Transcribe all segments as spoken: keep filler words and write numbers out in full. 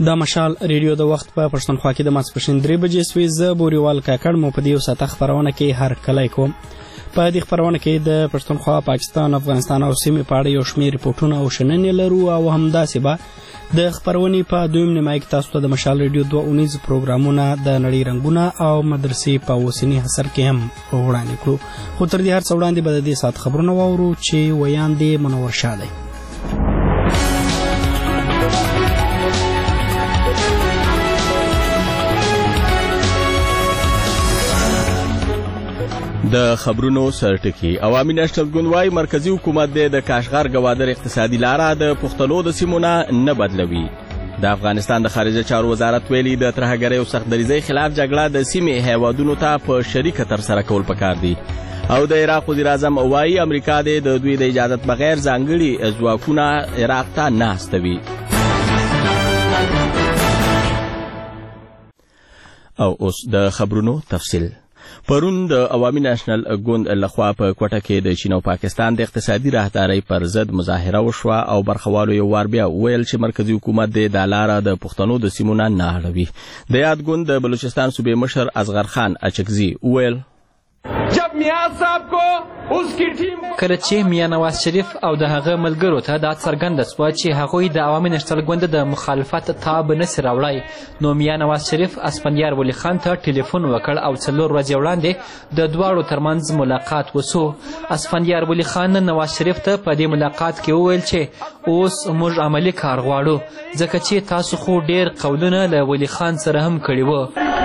دا مشال ریډیو د وخت په پښتونخوا کې د ماسپښین درې بجې سوې. زه بوریوال کاکړ مو په دې یو ساعته خپرونه کې هرکلی کوم. په دې خپرونه کې د پښتونخوا، پاکستان، افغانستان او سیمې په اړه یو شمېر ریپورټونه او شننې لرو او همداسې به د خپرونې په دویم نیمایي کې تاسو ته د مشال ریډیو دوه اونیز پروګرامونه د نړۍ رنګونه او مدرسې په اوسني عصر کې هم وړاندې کړو. خو تر دې هر څه وړاندې به د دې ساعت خبرونه واورو چې ویاند یې منور شاه دی. د خبرونو سرټکی. عوامي نېشنل ګوند وايي مرکزی حکومت د کاشغر ګوادر اقتصادي لاره د پښتنو د سیمو نه بدلوي. د افغانستان د خارجه چارو وزارت ویلي د ترهګرۍ او سختدریزۍ خلاف جګړه د سیمې هیوادونو ته په شریکه ترسره کول پکار دي. او د عراق وزیر اعظم وايي امریکا د دوی د اجازت بغیر ځانګړي ځواکونه عراق ته نه استوي. او اوس د خبرونو تفصیل. پرون د عوامي نېشنل ګوند لخوا په کوټه کې د چین او پاکستان د اقتصادي راهدارۍ پر ضد مظاهره وشوه او برخوالو یو وار بیا ویل چې مرکزی حکومت د دا لاره د پښتنو د سیمو نه نه اړوي. د یاد ګوند د بلوچستان صوبې مشر اصغر خان اچکزي ویل جب میاں صاحب کو اس کی ټیم کله چې میاں نواز شریف او د هغه ملګرو ته دا څرګنده سوه چې هغوی د عوامي نېشنل ګوند د مخالفت تاب نسي راوړی، نو میاں نواز شریف اسفندیار ولی خان ته ټلیفون وکړ او څلور ورځې وړاندې د دواړو ترمنځ ملاقات وسو. اسفندیار ولی خان نواز شریف ته په دې ملاقات کې وویل چې اوس موږ عملي کار غواړو ځکه چې تاسو خو ډېر قولونه له ولی خان سره هم کړي وو.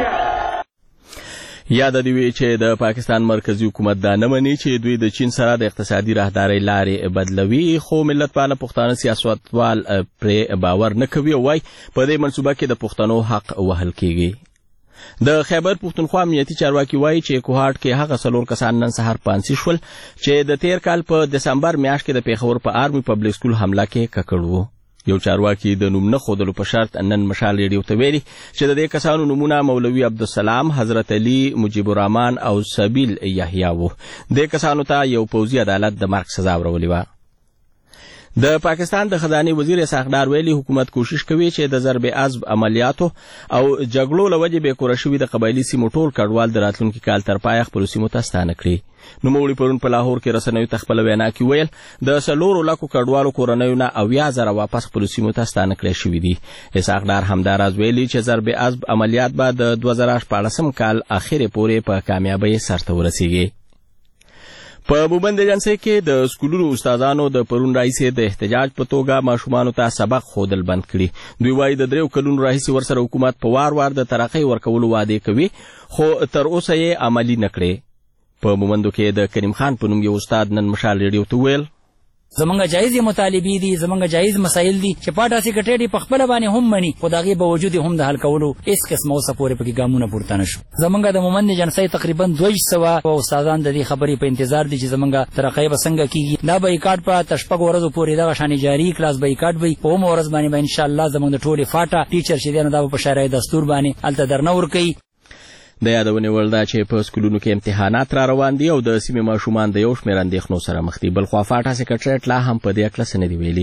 یاد دی وی چې د پاکستان مرکزی حکومت دا نه مني چې دوی د چین سره د اقتصادي راهدارۍ لارې بدلوي، خو ملت پاله پښتانه سیاستوال پرې باور نه کوي او وايي په دې منصوبه کې د پښتنو حق وهل کیږي. د خیبر پښتونخوا امنیتي چارواکي وایي چې کوهاټ کې هغه څلور کسان نن سهار پانسي شول چې د تیر کال په دسمبر میاشت کې د پیښور په آرمي پبلک سکول حمله کې ککړ وو. یو چارواکي د نوم نه ښودلو په شرط نن مشال ریډیو ته ویلي چې د دې کسانو نومونه مولوي عبدالسلام، حضرت علي، مجيب الرحمن او سبیل یحیی وو. دې کسانو ته یو پوځي عدالت د مرګ سزا ورولې وه. د پاکستان د خزانه وزیر اسحاق ډار ویلي حکومت کوشش کوي چې د ضرب عضب عملیاتو او جګړو لوجې به کور شوی د قبایلی سیمو ټول کډوال د راتلونکي کال تر پای خپل سیمو ته ستانه کړي. نو موړي پرون په لاهور کې رسنیو ته خپل وینا کې ویل د سلورو لکو کډوالو کورنیو نه اویا زره واپس خپل سیمو ته ستانه کړي شوي دي. اسحاق ډار همداراز ویلي چې ضرب عضب عملیات به د دوه زره شپاړسم کال اخر پورې په کامیابی سرته ورسیږي. په موبند ایجنسۍ کې د سکولونو استادانو د پرون راهیسې د احتجاج په توګه ماشومانو ته سبق ښودل بند کړي. دوی وایي د دریو کلونو راهیسې ورسره حکومت په وار وار د ترقۍ ورکولو وعدې کوي خو تر اوسه یې عملي نه کړې. په مومندو کې د کریم خان په نوم یو استاد نن مشال ریډیو ته ویل زمونږ جایز مطالبې دي، زمونږ جایز مسایل دي چې پاټه سیکریټري په خپل باندې هم مني، خو د هغې باوجود هم د حل کولو هېڅ قسمه اوسه پورې پکې ګامونه پورته نه شو. زمونږ د مومند ایجنسۍ تقریبا دوه سوه استادان د دې خبرې په انتظار دي چې زمونږ ترقۍ به څنګه کېږي. دا بایکاټ به تر شپږو ورځو پورې دغه شانې جاري کلاس بایکاټ به په اومه ورځ باندې به انشاءالله زمونږ د ټولې فاټه ټیچر چې دی نو دا به په شرعي دستور باندې هلته درنه ورکوي. د یادونې وړ ده چې په سکولونو کې امتحانات را روان دي او د سیمې ماشومان د یو شمېر اندېښنو سره مخ دي. بلخوا فاټا سیکرټریټ لا هم په دې هکله څه نه دي ویلي.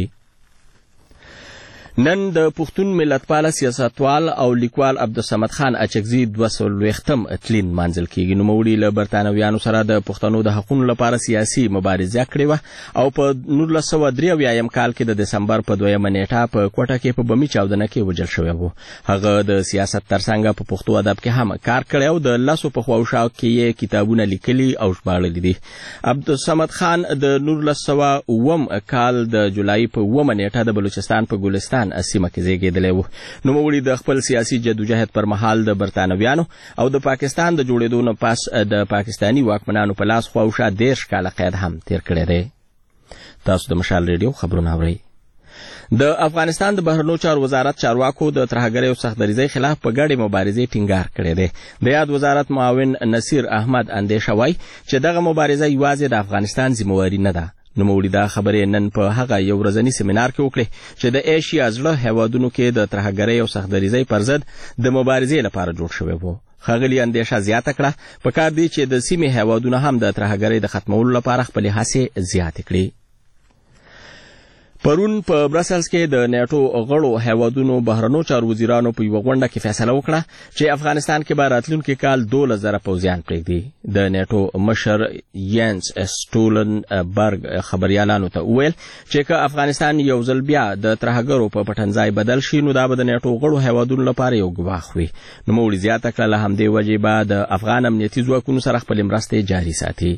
نن د پښتون ملتپاله سیاستوال او لیکوال عبدالصمد خان اچکزي دوه څلوېښتم تلین مانځل کېږي. نوموړي له برتانویانو سره د پښتنو د حقونو لپاره سیاسي مبارزه کړې وه او په نولس سوه درې اویایم کال کې د دسمبر په دویمه نیټه په کوټه کې په بمي چاودنه کې وژل شوی و. هغه د سیاست ترڅنګ په پښتو ادب کې هم کار کړی او د لسو په خواوشاو کې یې کتابونه لیکلي او ژباړلي دي. عبدالصمد خان د نولس سوه اووم کال د جولای په اوومه نیټه د بلوچستان په ګلستان سیمه کې زیږېدلی و. نوموړي د خپل سیاسي جدوجهد پر مهال د برتانویانو او د پاکستان د جوړېدو نه پس د پاکستاني واکمنانو په لاس خواوشا دېرش کاله قید هم تیر کړی دی. تاسو د مشال ریډیو خبرونه اورئ. د افغانستان د بهرنیو چارو وزارت چارواکو د ترهګرۍ او سختدریزۍ خلاف په ګډې مبارزې ټینګار کړی دی. د یاد وزارت معاون نصیر احمد اندیشه وایي چې دغه مبارزه یوازې د افغانستان ذمهواري نه ده. نوموړي دا خبرې نن په هغه یو ورځني سیمینار کې وکړې چې د ایشیا زړه هیوادونو کې د ترهګرۍ او سختدریزۍ پر ضد د مبارزې لپاره جوړ شوی و. ښاغلي اندیشه زیاته کړه پکار دی چې د سیمې هیوادونه هم د ترهګرۍ د ختمولو لپاره خپلې هڅې زیاتې کړي. پرون په برسلز کې د نیټو غړو هیوادونو بهرنیو چارو وزیرانو په یوه غونډه کې فیصله وکړه چې افغانستان کې به راتلونکي کال دولس زره پوځیان پرېږدي. د نیټو مشر ینس سټولنبرګ خبریالانو ته وویل چې که افغانستان یو ځل بیا د ترهګرو په پټنځای بدل شي نو دا به د نیټو غړو هیوادونو لپاره یو ګواښ وي. نوموړي زیاته کړه له همدې وجې به د افغان امنیتي ځواکونو سره خپلې مرستې جاري ساتي.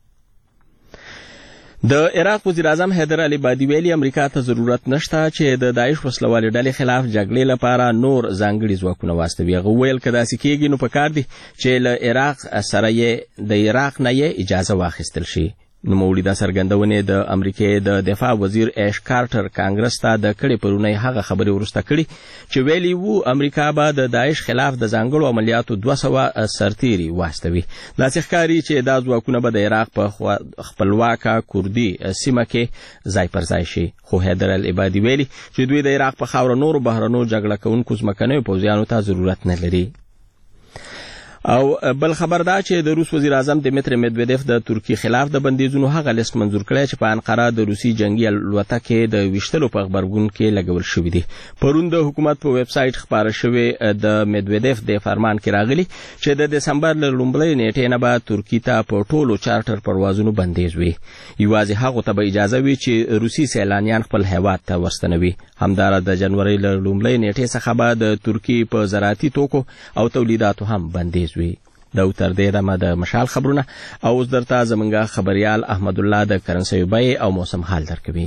د عراق وزیر اعظم حیدر علي بادي ویلي امریکا ته ضرورت نشته چې د داعش وسلوالې ډلې خلاف جګړې لپاره نور ځانګړي ځواکونه واستوي. هغه ویل که داسې کېږي نو پکار دي چې له عراق سره یې د عراق نه یې اجازه واخیستل شي. نوموړي دا څرګندونې د امریکې د دفاع وزیر ایش کارټر کانګرس ته د کړې پرونۍ هغه خبرې وروسته کړي چې ویلي وو امریکا به د داعش خلاف د ځانګړو عملیاتو دوه سوه سرتیري واستوي. داسې ښکاري چې دا ځواکونه به د عراق په خپلواکه کردي سیمه کې ځای پر ځای شي. خو حیدر العبادي ویلي چې دوی د عراق په خاوره نورو بهرنیو جګړه کوونکو ځمکنیو پوځیانو ته ضرورت نه لري. او بل خبر دا چې د روس وزیر اعظم دمیتری میدویدیف د ترکیې خلاف د بندیزونو هغه لیست منظور کړی چې په انقره د روسي جنگي الوتکې د ویشتلو په غبرګون کې لګول شوي دي. پرون د حکومت په ویب سایټ خپاره شوی د میدویدیف د فرمان کې راغلی چې د دسمبر له لومړۍ نیټې نه به ترکیې ته په ټولو چارټر پروازونو بندیز وي. یوازې هغو ته به اجازه وي چې روسي سیلانیان خپل هیواد ته ورستنوي. همدارا د جنوري له لومړۍ نیټې څخه به د ترکیې په زراعتي توکو او تولیداتو هم بندیز وي. دا تر دې دمه د مشال خبرونه او اوس درته زمونږ خبریال احمد الله د کرنسۍ بیې او موسم حال درکوي.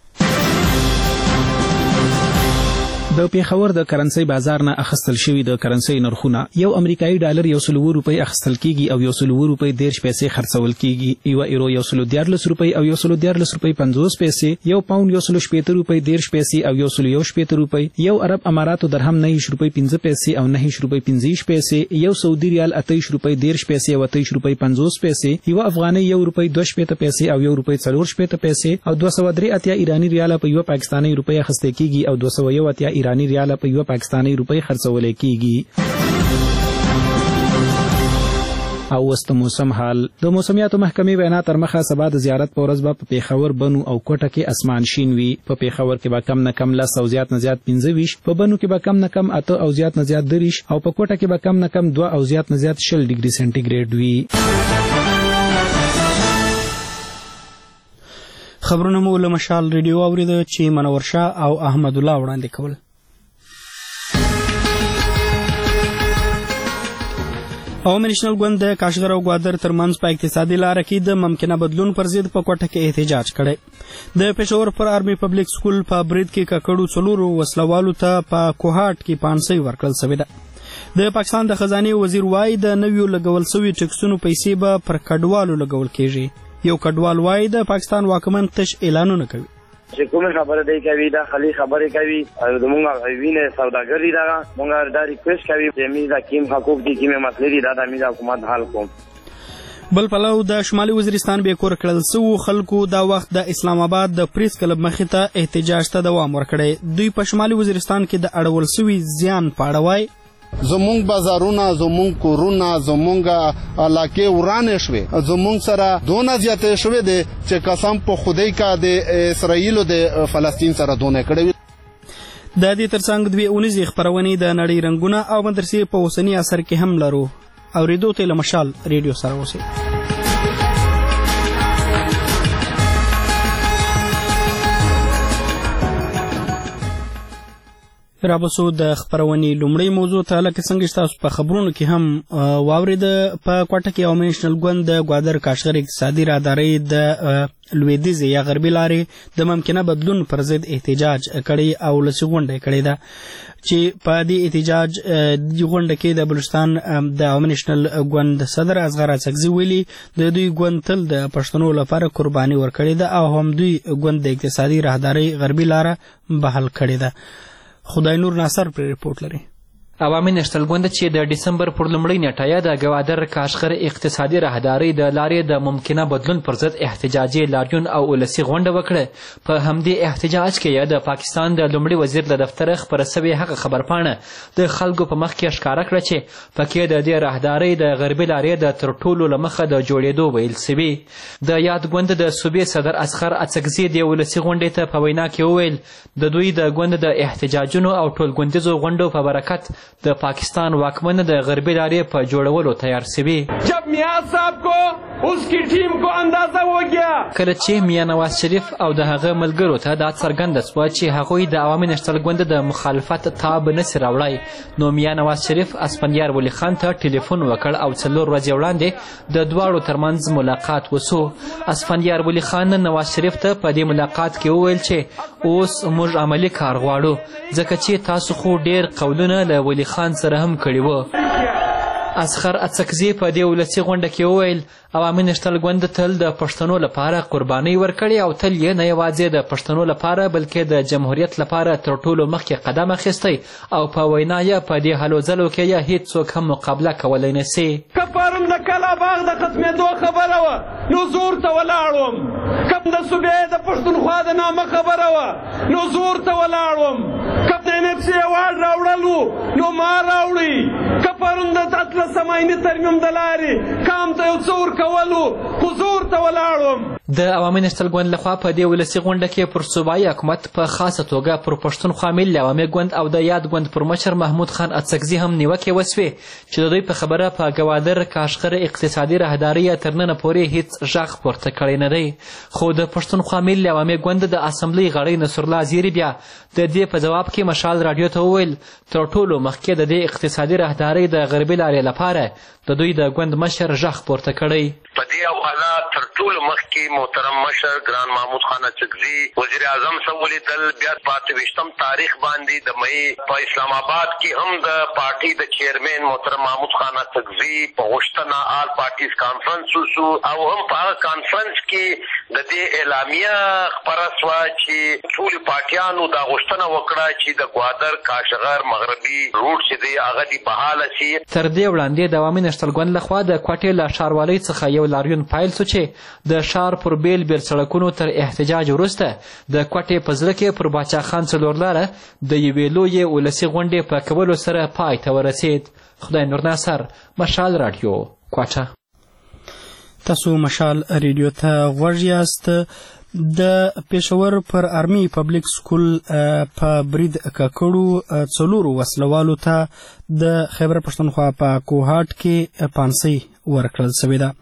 د پیښور د کرنسۍ بازار نه اخیستل شوی د کرنسۍ نرخونه یو امریکایي ډالر یو سل روپۍ اخیستل کیږي او یو سل روپۍ دیرش پیسې خرڅول کیږي. یو ایرو یو سل دیارلس روپۍ او یو سل دیارلس روپۍ پنځوس پیسې. یو پاوند یو سل شپېته روپۍ دیرش پیسې او یو سل یو شپېته روپۍ. یو عرب اماراتو درهم نهه روپۍ پنځه پیسې او نهه روپۍ پنځه پیسې. یو سعودي ریال اتهش روپۍ دیرش پیسې او اتهش روپۍ پنځوس پیسې. یو افغاني یو روپۍ دوه شپېته پیسې او یو روپۍ څلور شپېته پیسې او دوه سوه درې اتیا ایرانی ریال په یو پاکستاني روپۍ اخیستل کیږي او دوه سوه یو اتیا ایرانی ریال په یو پاکستاني روپۍ خرڅول کیږي. او وست موسم حال د موسمیاتو محکمې وینا تر مخه سبا د زیارت په ورځ به په پیښور بنو او کوټه کې اسمان شین وي. په پیښور کې به کم نه کم لس او زیات نه زیات پنځه ویشت، په بنو کې به کم نه کم اته او زیات نه زیات دریش او په کوټه کې به کم نه کم دوه او زیات نه زیات شل ډیګري سنټیګریډ وي. خبرونه مو له مشال ریډیو اوریده چې منور شاه او احمد الله وړاندې کول. عوامي نېشنل ګوند د کاشغر او ګوادر ترمنځ په اقتصادي لاره کې د ممکنه بدلون پر ضد په کوټه کې احتجاج کړی. د پېښور پر آرمي پبلک سکول په برید کې ککړو څلورو وسلوالو ته په کوهاټ کې پانسۍ ورکړل شوې ده. د پاکستان د خزانې وزیر وایي د نویو لګول شوي ټکسونو پیسې به پر کډوالو لګول کېږي. یو کډوال وایي د پاکستان واکمن تش اعلانونه کوي. چې کومه خبره دی کوي دا خالي خبرې کوي او زمونږ وینه سوداګري دا مونږ دا ریکوست کوي چې میزا کیم حقوق دي کیمه مسلې دي دا د میزا حکومت حل کوم. بل پلو د شمالي وزیرستان به کور کړل سو خلکو دا وخت د اسلام آباد د پریس کلب مخې ته احتجاج ته دوام ورکړی. دوی په شمالي وزیرستان کې د اړول سوي زیان پاړه وای زمونږ بازارونه زمونږ کورونه زمونږ علاقې ورانې شوې زمونږ سره دونه زیاتې شوې دي چې قسم په خدای کا د اسرائیلو د فلسطین سره دونه کړې. د دې ترڅنګ دوی اونیزې خپرونې د نړۍ رنګونه او مدرسې په اوسني اثر کې هم لرو. اورېدو ته له مشال ریډیو سره اوسئ. رابسو د خبرونې لومړی موضوع ته لکه څنګه چې تاسو په خبرونو کې هم واورېده په کوټه کې عوامي نېشنل ګوند د ګوادر کاشغر اقتصادي راهدارۍ د لویدیځې یا غربي لارې د ممکنه بدلون پر ضد احتجاج کړی او لسې غونډه یې کړې ده چې په دې احتجاج دې غونډه کې د بلوچستان د عوامي نېشنل ګوند صدر اصغر اڅکزي ویلي د دوی ګوند تل د پښتنو لپاره قرباني ورکړې ده او هم دوی ګوند د اقتصادي راهدارۍ غربي لاره بحال کړې ده. خدای نور ناصر پر رپورټ لري. عوامي نشتلګوند چې د ډسمبر پر لومړۍ نیټه د ګوادر کاشغر اقتصادي راهدارۍ د لارې د ممکنه بدلون پر ضد احتجاجي لاریون او ولسي غونډه وکړه. په همدې احتجاج کې د پاکستان د لومړي وزیر له دفتره خپره سوې هغه خبرپاڼه د خلکو په مخ کې ښکاره کړه چې پکې د دې راهدارۍ د غربي لارې د تر ټولو له مخه د جوړېدو ویل سوي. د یاد ګوند د صوبې صدر اصغر اڅکزي د ولسي غونډې ته په وینا کې وویل د دوی د ګوند د احتجاجونو او ټولګوندیزو غونډو په برکت د پاکستان واکمن د غربي لارې په جوړولو تیار سوي. جب میاں صاحب کو اس کی ټیم کو اندازه و گیا کله چې میاں نواز شریف او د هغه ملګرو ته دا څرګنده سوه چې هغوی د عوامي نشتلګوند د مخالفت تاب نسي راوړی نو میاں نواز شریف اسفندیار ولی خان ته ټلیفون وکړ او څلور ورځې وړاندې د دواړو ترمنځ ملاقات وسو. اسفندیار ولی خان نواز شریف ته په دې ملاقات کې وویل چې اوس موږ عملي کار غواړو ځکه چې تاسو خو ډېر قولونه له ولی خان سره هم کړي وو. اصغر اڅکزي په دې ولسي غونډه کې وویل عوامي نشتلګوند تل د پښتنو لپاره قربانۍ ورکړې او تل یې نه یوازې د پښتنو لپاره بلکې د جمهوریت لپاره تر ټولو مخکې قدم اخیستی او په وینا یې په دې هلو ځلو کې یې هیڅوک هم مقابله کولی نه سي. که پرون د کلا باغ د ختمېدو خبره وه نو زور ته ولاړ وم، که د صوبې د پښتونخوا د نامه خبره وه نو زور ته ولاړ وم، که د ان اف سي ایوارډ راوړل وو نو ما راوړي، که پرون د اتلس سمایني ترمیم د لارې کام ته یو څه ورکولو خو زور ته ولاړ وم. د عوامي نشتلګوند لخوا په دې ولسي غونډه کې پر صوبایي حکومت په خاصه توګه پر پښتونخوا ملي عوامي ګوند او د یاد ګوند پر مشر محمود خان اڅکزي هم نیوکې وسوې چې د دوی په خبره په ګوادر کاشغر اقتصادي راهدارۍ تر ننه پورې هیڅ غږ پورته کړی نه دی. خو د پښتونخوا ملي عوامي ګوند د اسمبلۍ غړی نصرالله زیري بیا د دې په ځواب کې مشال راډیو ته وویل تر ټولو مخکې د دې اقتصادي راهدارۍ د غربي لارې لپاره د دوی د ګوند مشر غږ پورته کړی. په دې حواله تر ټولو مخکې محترم مشر ګران محمود خان اڅکزي وزیر اعظم سره ولیدل، بیا په اته ویشتم تاریخ باندې د مئی په اسلام آباد کې هم د پارټي د چیرمین محترم محمود خان اڅکزي په غوښتنه آل پارټیز کانفرنس وشو او هم په هغه کانفرنس کې د دې اعلامیه خپره سوه چې ټولو پارټیانو دا غوښتنه وکړه چې د ګوادر کاشغر مغربي روټ چې دی هغه دې بحاله سي. تر دې وړاندې د عوامي نشتلګوند لخوا د کوټې له ښاروالۍ څخه یو لاریون پایل سو چې د ښار پر بیل بیل سړکونو تر احتجاج وروسته د کوټې په زړه کې پر باچا خان څلور لاره د یوې لویې ولسي غونډې په کولو سره پای ته ورسید. خدای نور ناصر، مشال راډیو، کوټه. تاسو مشال ریډیو ته غوږ یاست. د پېښور پر آرمي پبلیک سکول په برید ککړو څلورو وسلوالو ته د خیبر پښتونخوا په کوهاټ کې پانسۍ ورکړل سوې ده.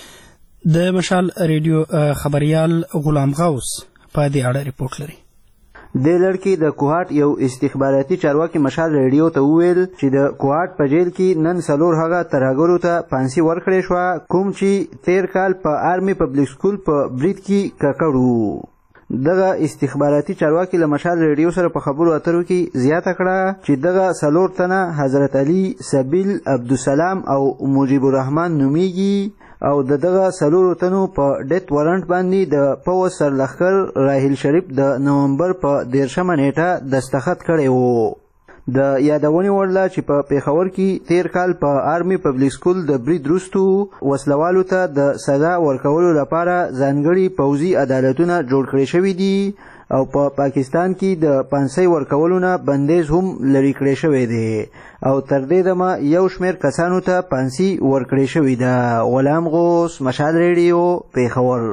د مشال ریډیو خبریال غلام غوث په دې اړه ریپورټ لري. د لړکی د کوهاټ یو استخباراتي چارواکي مشال ریډیو ته وویل چې د کوهاټ په جیل کې نن څلور هغه ترهګرو ته پانسي ورکړې شوه کوم چې تیر کال په آرمي پبلیک سکول په برید کې ککړ وو. دغه استخباراتي چارواکي له مشال ریډیو سره په خبرو اترو کې زیاته کړه چې دغه څلور تنه حضرت علي، سبیل، عبدالسلام او مجیب الرحمن نومیږي او د دغه څلورو تنو په ډیت وارنټ باندې د پوځ سرلښکر راحیل شریف د نومبر په دیرشمه نیټه دستخط کړی وو. د یادونې وړ ده چې په پیښور کې تیر کال په آرمي پبلیک سکول د برید وروستو وسلوالو ته د سزا ورکولو لپاره ځانګړي پوځي عدالتونه جوړ کړي شوي دي او په پا پاکستان کې د پانسۍ ورکولو نه بندیز هم لرې کړی شوی دی او تر دې دمه یو شمېر کسانو ته پانسي ورکړې شوې ده. غلام غوث، مشال ریډیو، پیښور.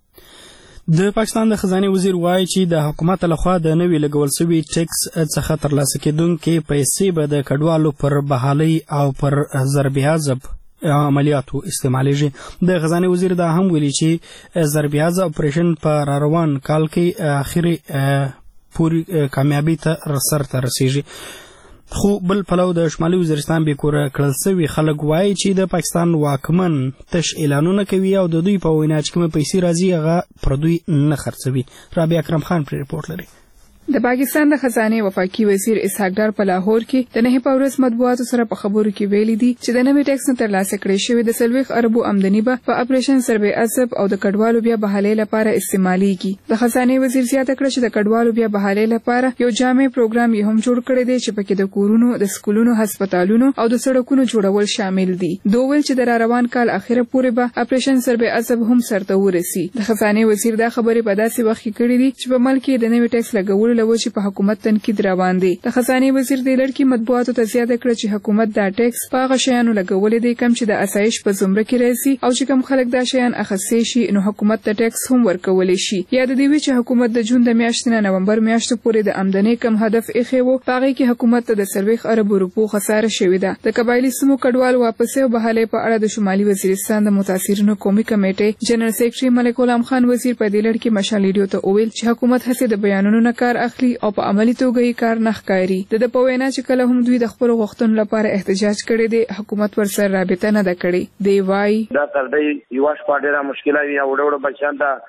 د پاکستان د خزانې وزیر وایي چې د حکومت لخوا د نوي لګول شوي ټیکس څخه ترلاسه کېدونکې پیسې به د کډوالو پر بحالۍ او پر ضرب حذف عملیاتو استعمالیږي. د خزانې وزیر دا هم ویلي چې ضرب حذف اپریشن په راروان کال کې اخري پوری کامیابی ته سرته رسیږي. خو بل پلو د شمالي وزیرستان بې کوره کړل سوي خلک وایي چې د پاکستان واکمن تش اعلانونه کوي او د دوی په وینا چې کومې پیسې راځي هغه پر دوی نه خرڅوي. رابعه اکرم خان پرې ریپورټ لري. د پاکستان د خزانه وفاقي وزیر اسحاق ډار په لاهور کې د نه په ورځ مطبوعاتو سره په خبرو کې ویلي دي چې د نوي ټیکس نه ترلاسه کړی شوی د سلويخ اربو آمدنی به په اپریشن سروې اسب او د کډوالو بیا بحالۍ لپاره استعماليږي د خزانه وزیر زیاته کړه چې د کډوالو بیا بحالۍ لپاره یو جامع پروګرام یې هم جوړ کړی دی چې پکې د کورونو د سکولونو هسپتالونو او د سړکونو جوړول شامل دي دوه ول چې د روان کال اخیره پورې به اپریشن سروې اسب هم سرته ورسي د خزانه وزیر دا خبرې په داسې وخت کې کړې دي چې په ملک کې د نوي ټیکس لګولو لوجې په حکومت تنقید روان دي د خزانه وزیر د لړکی مطبوعاتو ته زیاته کړه چې حکومت دا ټیکس په هغه شیانو لګولې دي کوم چې د اسایش په زمره کې راځي او چې کوم خلک دا شیان اخیستي شي نو حکومت ته ټیکس هم ورکول شي یا د دې چې حکومت د جون د میاشتې نه نومبر میاشتې پورې د آمدنی کم هدف ایښی و هغه کې حکومت ته د سلويخ اربو روپو خساره شوې ده د قبایلی سیمو کډوال واپس او بحالۍ په اړه د شمالي وزیرستان د متاثرینو قومي کمیټې جنرال سیکریټري ملک غلام خان وزیر په دې لړ کې مشال ریډیو ته وویل چې حکومت هڅه د بیانونو نه کار اخلي او په عملي توګه یې کار نه ښکاري د د په وینا چې کله هم دوی د خپل غوښتنو لپاره احتجاج کړی دی حکومت ورسره رابطه نه ده کړې دی وایي دا تر دې یو شپه ډیره مشکله وي او وړو بچان ته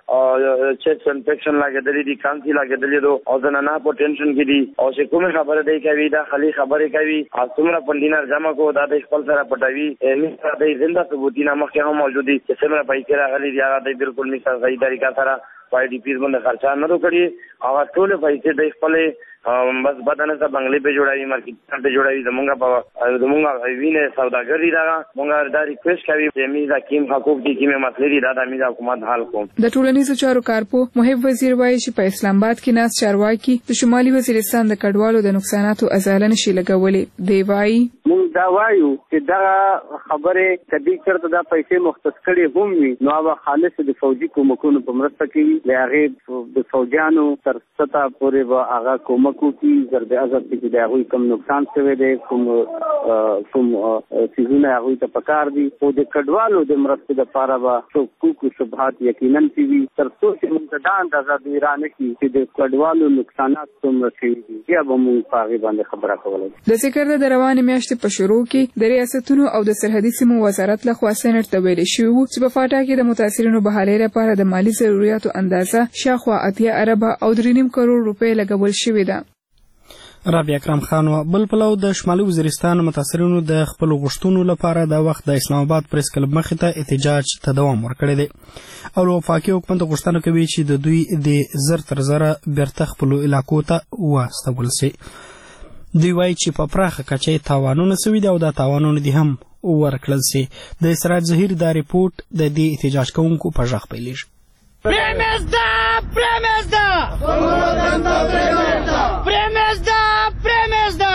چیک انفیکشن لګیدلې دي کانسي لګیدلې دو او ځنه په ټینشن کې دي او چې کومه خبره دی کوي دا خالي خبره کوي او څومره پندینار جمع کو دا د خپل سره پټوي مثال د زنده ثبوتونه مخکې هم موجود دي چې څومره پیسې راغلي دي هغه د بالکل مثال صحیح طریقه سره پای ډي پیز باندې خرچا نه وکړي او ټول پیسې د خپل بس بدن سره بنگلې په جوړاوي مارکیټ په جوړاوي زمونږه په زمونږه وینه سوداګری دا مونږه دا ریکوست کوي چې میزا کیم حقوق دي کیمه مسلې دي دا د میزا حکومت حل کوم د ټولنیزو چارو کارپو محب وزیر وایي چې په اسلام آباد کې ناس چارواکي د شمالي وزیرستان د کډوالو د نقصاناتو ازاله نشي لګولې دی وایي مونږ دا وایو چې دا خبره کدي چرته دا پیسې مختص کړي هم وي نو هغه خالص د فوجي کومکونو په مرسته کې د هغه د فوجانو تر ستا پورې به هغه کوم کو کی ضرب عزت کې دا غوي کم نقصان شوی دی کوم کوم سيزونه هغه ته پکار دي او د کډوالو د مرسته لپاره به حقوق او شبهات یقینا پی تر څو چې موږ د اندازه د ایران کې چې د کډوالو نقصانات څومره شي یا به موږ په هغه باندې خبره کولای د ذکر د رواني میاشتې په شروع کې د ریاستونو او د سرحدي سیمو وزارت لخوا سېنات ته ویل شوی چې په فاټا کې د متاثرینو بحالۍ لپاره د مالی ضرورتو اندازه شاخوا اتیا اربه او درې نیم کروڑ روپۍ لګول شوې ده رابعه اکرم خان بل پلو د شمالي وزیرستان متاثرینو د خپل غوښتنو لپاره د وخت د اسلام آباد پریس کلب مخې ته احتجاج ته دوام ورکړی دی او وفاقي حکومت غوښتنه کوي چې د دوی د زر تر زره بیرته خپلو علاقو ته واستول شي دوی وایي چې په پراخه کچه تاوانونه سوي دي او دا تاوانونه دي هم ورکړل شي د سراج ظهیر دا ریپورت د دې احتجاج کوونکو په غږ پیلېږي Premezda, premezda! Premezda, premezda!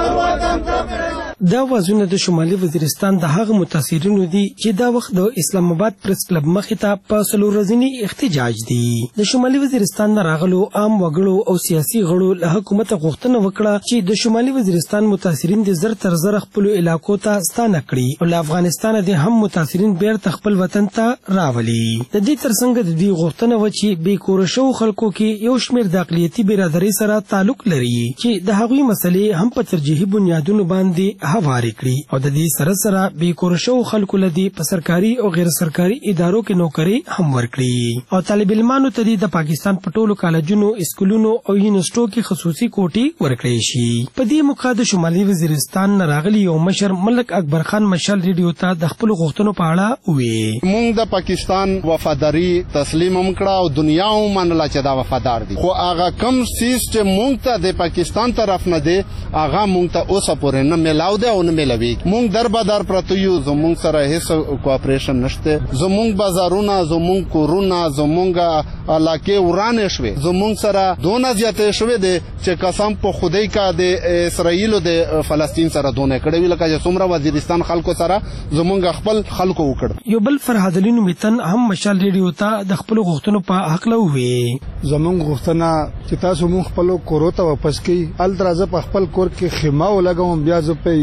دا وازونه د شمالي وزیرستان د هغه متاثرینو دي چې دا وخت د اسلام آباد پریس کلب مخې ته په څلور ورځني احتجاج دي د شمالي وزیرستان نه راغلو عام وګړو او سیاسي غړو له حکومت غوښتنه وکړه چې د شمالي وزیرستان متاثرین د زر تر زر خپل علاقو ته ستانه کړي او له افغانستان د هم متاثرین بیرته خپل وطن ته راولي د دې ترڅنګ د دې غوښتنه و چې بې کور شو خلکو کې یو شمېر د اقلیتي برادرۍ سره تعلق لري چې د هغوی مسلې هم په ترجیحي بنیادونو باندې هواري کړي او د دې سره سره بې کور شو خلکو لدی په سرکاري او غیر سرکاري ادارو کې نوکری هم ورکړي او طالب علمانو ته د پاکستان په ټولو کالجونو اسکولونو او یونیورسيټو کې خصوصي کوټې ورکړي شي په دې موقع د شمالي وزیرستان راغلي یو مشر ملک اکبر خان مشال ریډیو ته د خپل غوښتنو په اړه وی موږ د پاکستان وفاداری تسلیم هم کړه او دنیا هم منله چې دا وفادار دي خو هغه کم سیس چې موږ ته د پاکستان طرف نه دی هغه موږ ته اوسه پورې نه ملاو دی او نه ملوي موږ در بدر پرته یو زموږ سره هیڅ کوآپریشن نشته زموږ بازارونه زموږ کورونه زموږ علاقې ورانې شوې زموږ سره دونه زیاتې شوې دي چې قسم په خدای کا د اسرائیل او د فلسطین سره دونه کړي لکه چې څومره وزیرستان خلکو سره زموږ خپل خلکو وکړ یو بل فرهاد علي نومیتن هم مشال ریډیو ته د خپل غوښتنو په حق لوي زموږ غوښتنه چې تاسو موږ خپل کورو ته واپس کړئ ال درازه په خپل کور کې خیمه ولګوم بیا زه په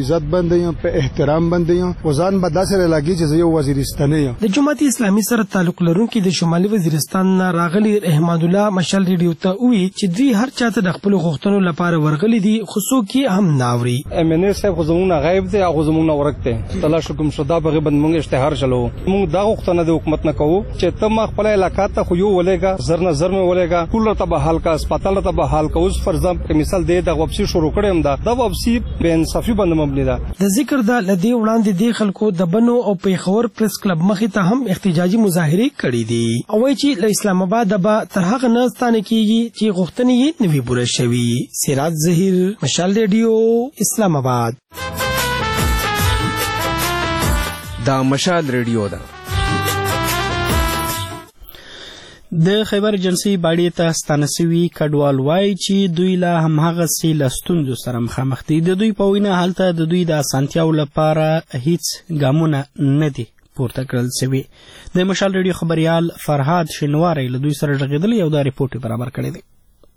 عزت باندې یم، په احترام باندې یم، وزان به داسې لګي چې زه یو وزیرستاني یم. د جماعت اسلامي سره تعلق لرونکي د شمالي وزیرستان نه راغلي رحمان الله مشال ریډیو ته وی چې دوی هر چاته د خپل غوښتنو لپاره ورغلي دي، خو څوک یې هم ناوري. ام ان اس خو زمونږ غایب دی او زمونږ ورک دی. تلاش کوم شدا به بند مونږ اشتهار چلو. مونږ دا غوښتنه د حکومت نه کوو چې ته ما خپل علاقې ته خو یو ولېګا زر نه زر مې ولېګا ټول ته به حال کا هسپتال ته به حال کا. اوس فرضاً مثال دی د واپسی شروع کړم دا د واپسی بے انصافي باندې مبني ده. د ذکر دا لدی وړاندې دی خلکو د بنو او پیښور پریس کلب مخې ته هم احتجاجي مظاهره کړې دي او وایي چې له اسلام آباد به تر هغه نه ستانه کیږي چې غوښتنې یې نوي پوره شوي. سراج ظهیر، مشال ریډیو، اسلام آباد. دا مشال ریډیو ده. د خیبر ایجنسی باډي ته ستانه شوي کډوال وایي چې دوی لا هماغسې له ستونزو سره مخامخ دي. د دوی په وینا هلته د دوی د اسانتیاو لپاره هیڅ ګامونه نه دي پورته کړل شوي. د مشال ریډیو خبریال فرهاد شینواری له دوی سره غږېدلی او دا ریپورټ برابر کړی دی.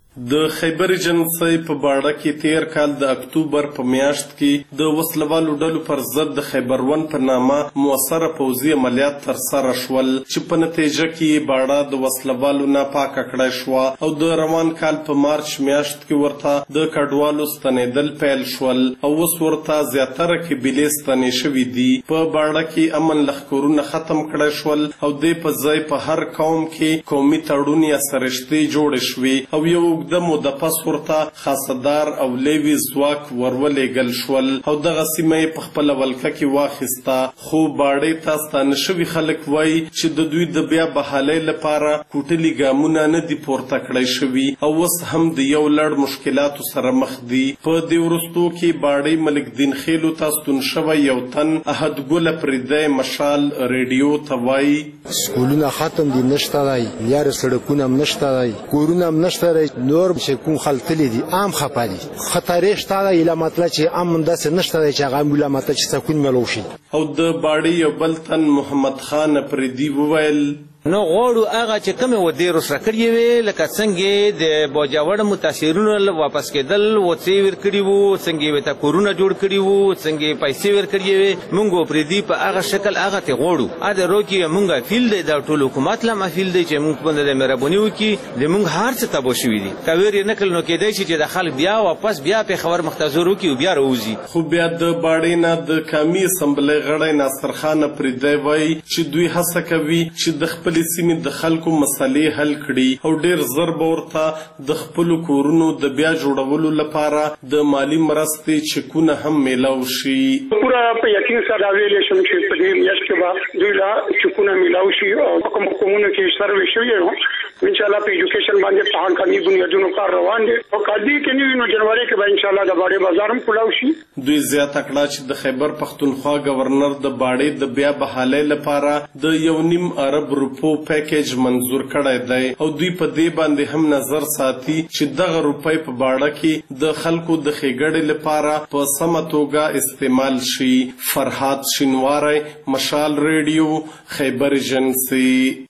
د خیبر ایجنسی په باړه کې تیر کال د اکتوبر په میاشت کې د وسلوالو ډلو پر ضد د خیبر ون په نامه موثره پوځي عملیات ترسره شول چې په نتیجه کې باړه د وسلوالو نه پاکه کړای شوه او د روان کال په مارچ میاشت کې ورته د کډوالو ستنېدل پیل شول او اوس ورته زیاتره قبیلې ستنې شوي دي. په باړه کې امن لښکرونه ختم کړای شول او د په ځای په هر قوم کې قومي تړون یا سرشتې جوړې شوې او یو د موده پس ورته خاصدار او لیوي ځواک ورولېږل شول او دغه سیمه یې په خپله ولکه کې واخیسته. خو باړې ته ستانه شوي خلک وایي چې د دوی د بیا بحالۍ لپاره کوټلي ګامونه نه دي پورته کړی شوي او اوس هم د یو لړ مشکلاتو سره مخ دي. په دې وروستو کې باړې ملک دین خیلو ته ستون شوی یو تن احدګله پریدی مشال ریډیو ته وایي سکولونه ختم دي، نشته دی، لارې سړکونه هم نشته دی، کورونه هم نشته دی. نور چې کوم خلک تللی دي عام خفه دي، خطرې شته دی ایله مطلب چې امن داسې نشته دی چې هغه امبوله مطلب چې سکون میلو شي. او د باړې یو بل تن محمد خان پریدي وویل نو غواړو هغه چې کومې ودې رسره کړې وې لکه څنګه د باجوړ متاثرینو واپس کېدل وڅې ورکړي وو، څنګه یې ورته کورونه جوړ کړي وو، څنګه یې پیسې ورکړي وې. موږ پرېدي په هغه شکل هغه ته غواړو. ا د روکي موږ فیل دی د ټول حکومت لا مفیل دی چې موږ باندې د مهرباني وکړي د موږ هر څه تبو شوي دي. کویر یې نکل نو کېدای شي چې د خلک بیا واپس بیا په خبر مختزور وکړي او بیا راوځي. خو بیا د باړې نه د قومي اسمبلی غړی ناصر خان پرېدی وایي چې دوی هڅه کوي چې د خپلې سیمې د خلکو مسلې حل کړي او ډیر زر به ورته د خپلو کورونو د بیا جوړولو لپاره د مالی مرستې چکونه هم میلاو شي. پوره په یقین سره ویلی شم چې په دې میاشت کې به دوی لا چکونه میلاو شي او کوم حکومتونو کې سروې شوي نو انشاءالله په ایجوکیشن باندې په حقاني بنیادونو کار روان دي او کدی کې نو نو جنوري کې به انشاءالله د باړې بازار هم کلاو شي. دوی زیاته کړه چې د خیبر پښتونخوا گورنر د باړې د بیا بحالۍ لپاره د یو نیم ارب روپو پیکیج منظور کړی دی او دوی په دې باندې هم نظر ساتي چې دغه روپۍ په باړه کې د خلکو د ښېګړې لپاره په سمه توګه استعمال شي. فرهاد شینواری، مشال ریډیو، خیبر ایجنسی.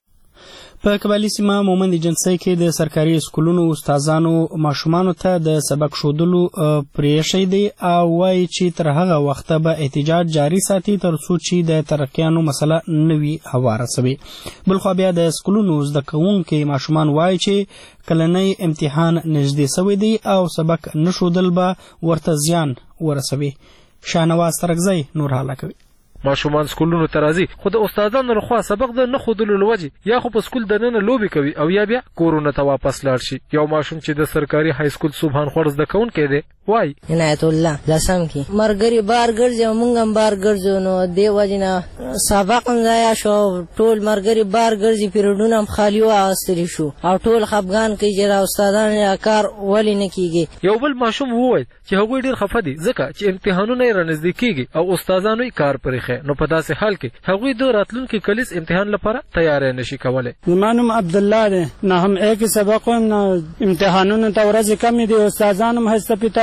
په قبایلي سیمه مومند ایجنسی کې د سرکاري سکولونو استادانو ماشومانو ته د سبق ښودلو پرېښی دی او وایي چې تر هغه وخته به احتجاج جاري ساتي تر څو چې د ترقیانو مسله نه وي هواره سوې. بلخوا بیا د سکولونو زده کوونکي ماشومان وایي چې کلنی امتحان نږدې سوی دی او سبق نه ښودل به ورته زیان ورسوي. شاهنواز ترکزی نور حاله کوي. ماشومان سکولونو ته راځي خو د استادانو لخوا سبق د نه ښودلو له وجې یا خو په سکول دننه لوبې کوي او یا بیا کورونو ته واپس لاړ شي. یو ماشوم چې د سرکاري های سکول سبحان خور زده کوونکی دی وایي عنایت الله لسم کې ملګري بار ګرځي او موږ هم بار ګرځو نو دې وجې نه سبق هم ضایع شو. ټول ملګري بار ګرځي پیریډونه هم خالي واخیستلی شو او ټول خفګان کوي چې را استادان کار ولې نه کیږي. یو بل ماشوم وویل چې هغوی ډېر خفه دي ځکه چې امتحانونه یې رانږدې کیږي او استادانو یې کار پرېښی نو په داسې حال کې هغوی د راتلونکي کلیز امتحان لپاره تیاری نشي کولی. زما نوم عبدالله دی. نه هم ایک سبق هم نه امتحانونو ته ورځې کمې دي، استادان هم هسته پیتاوي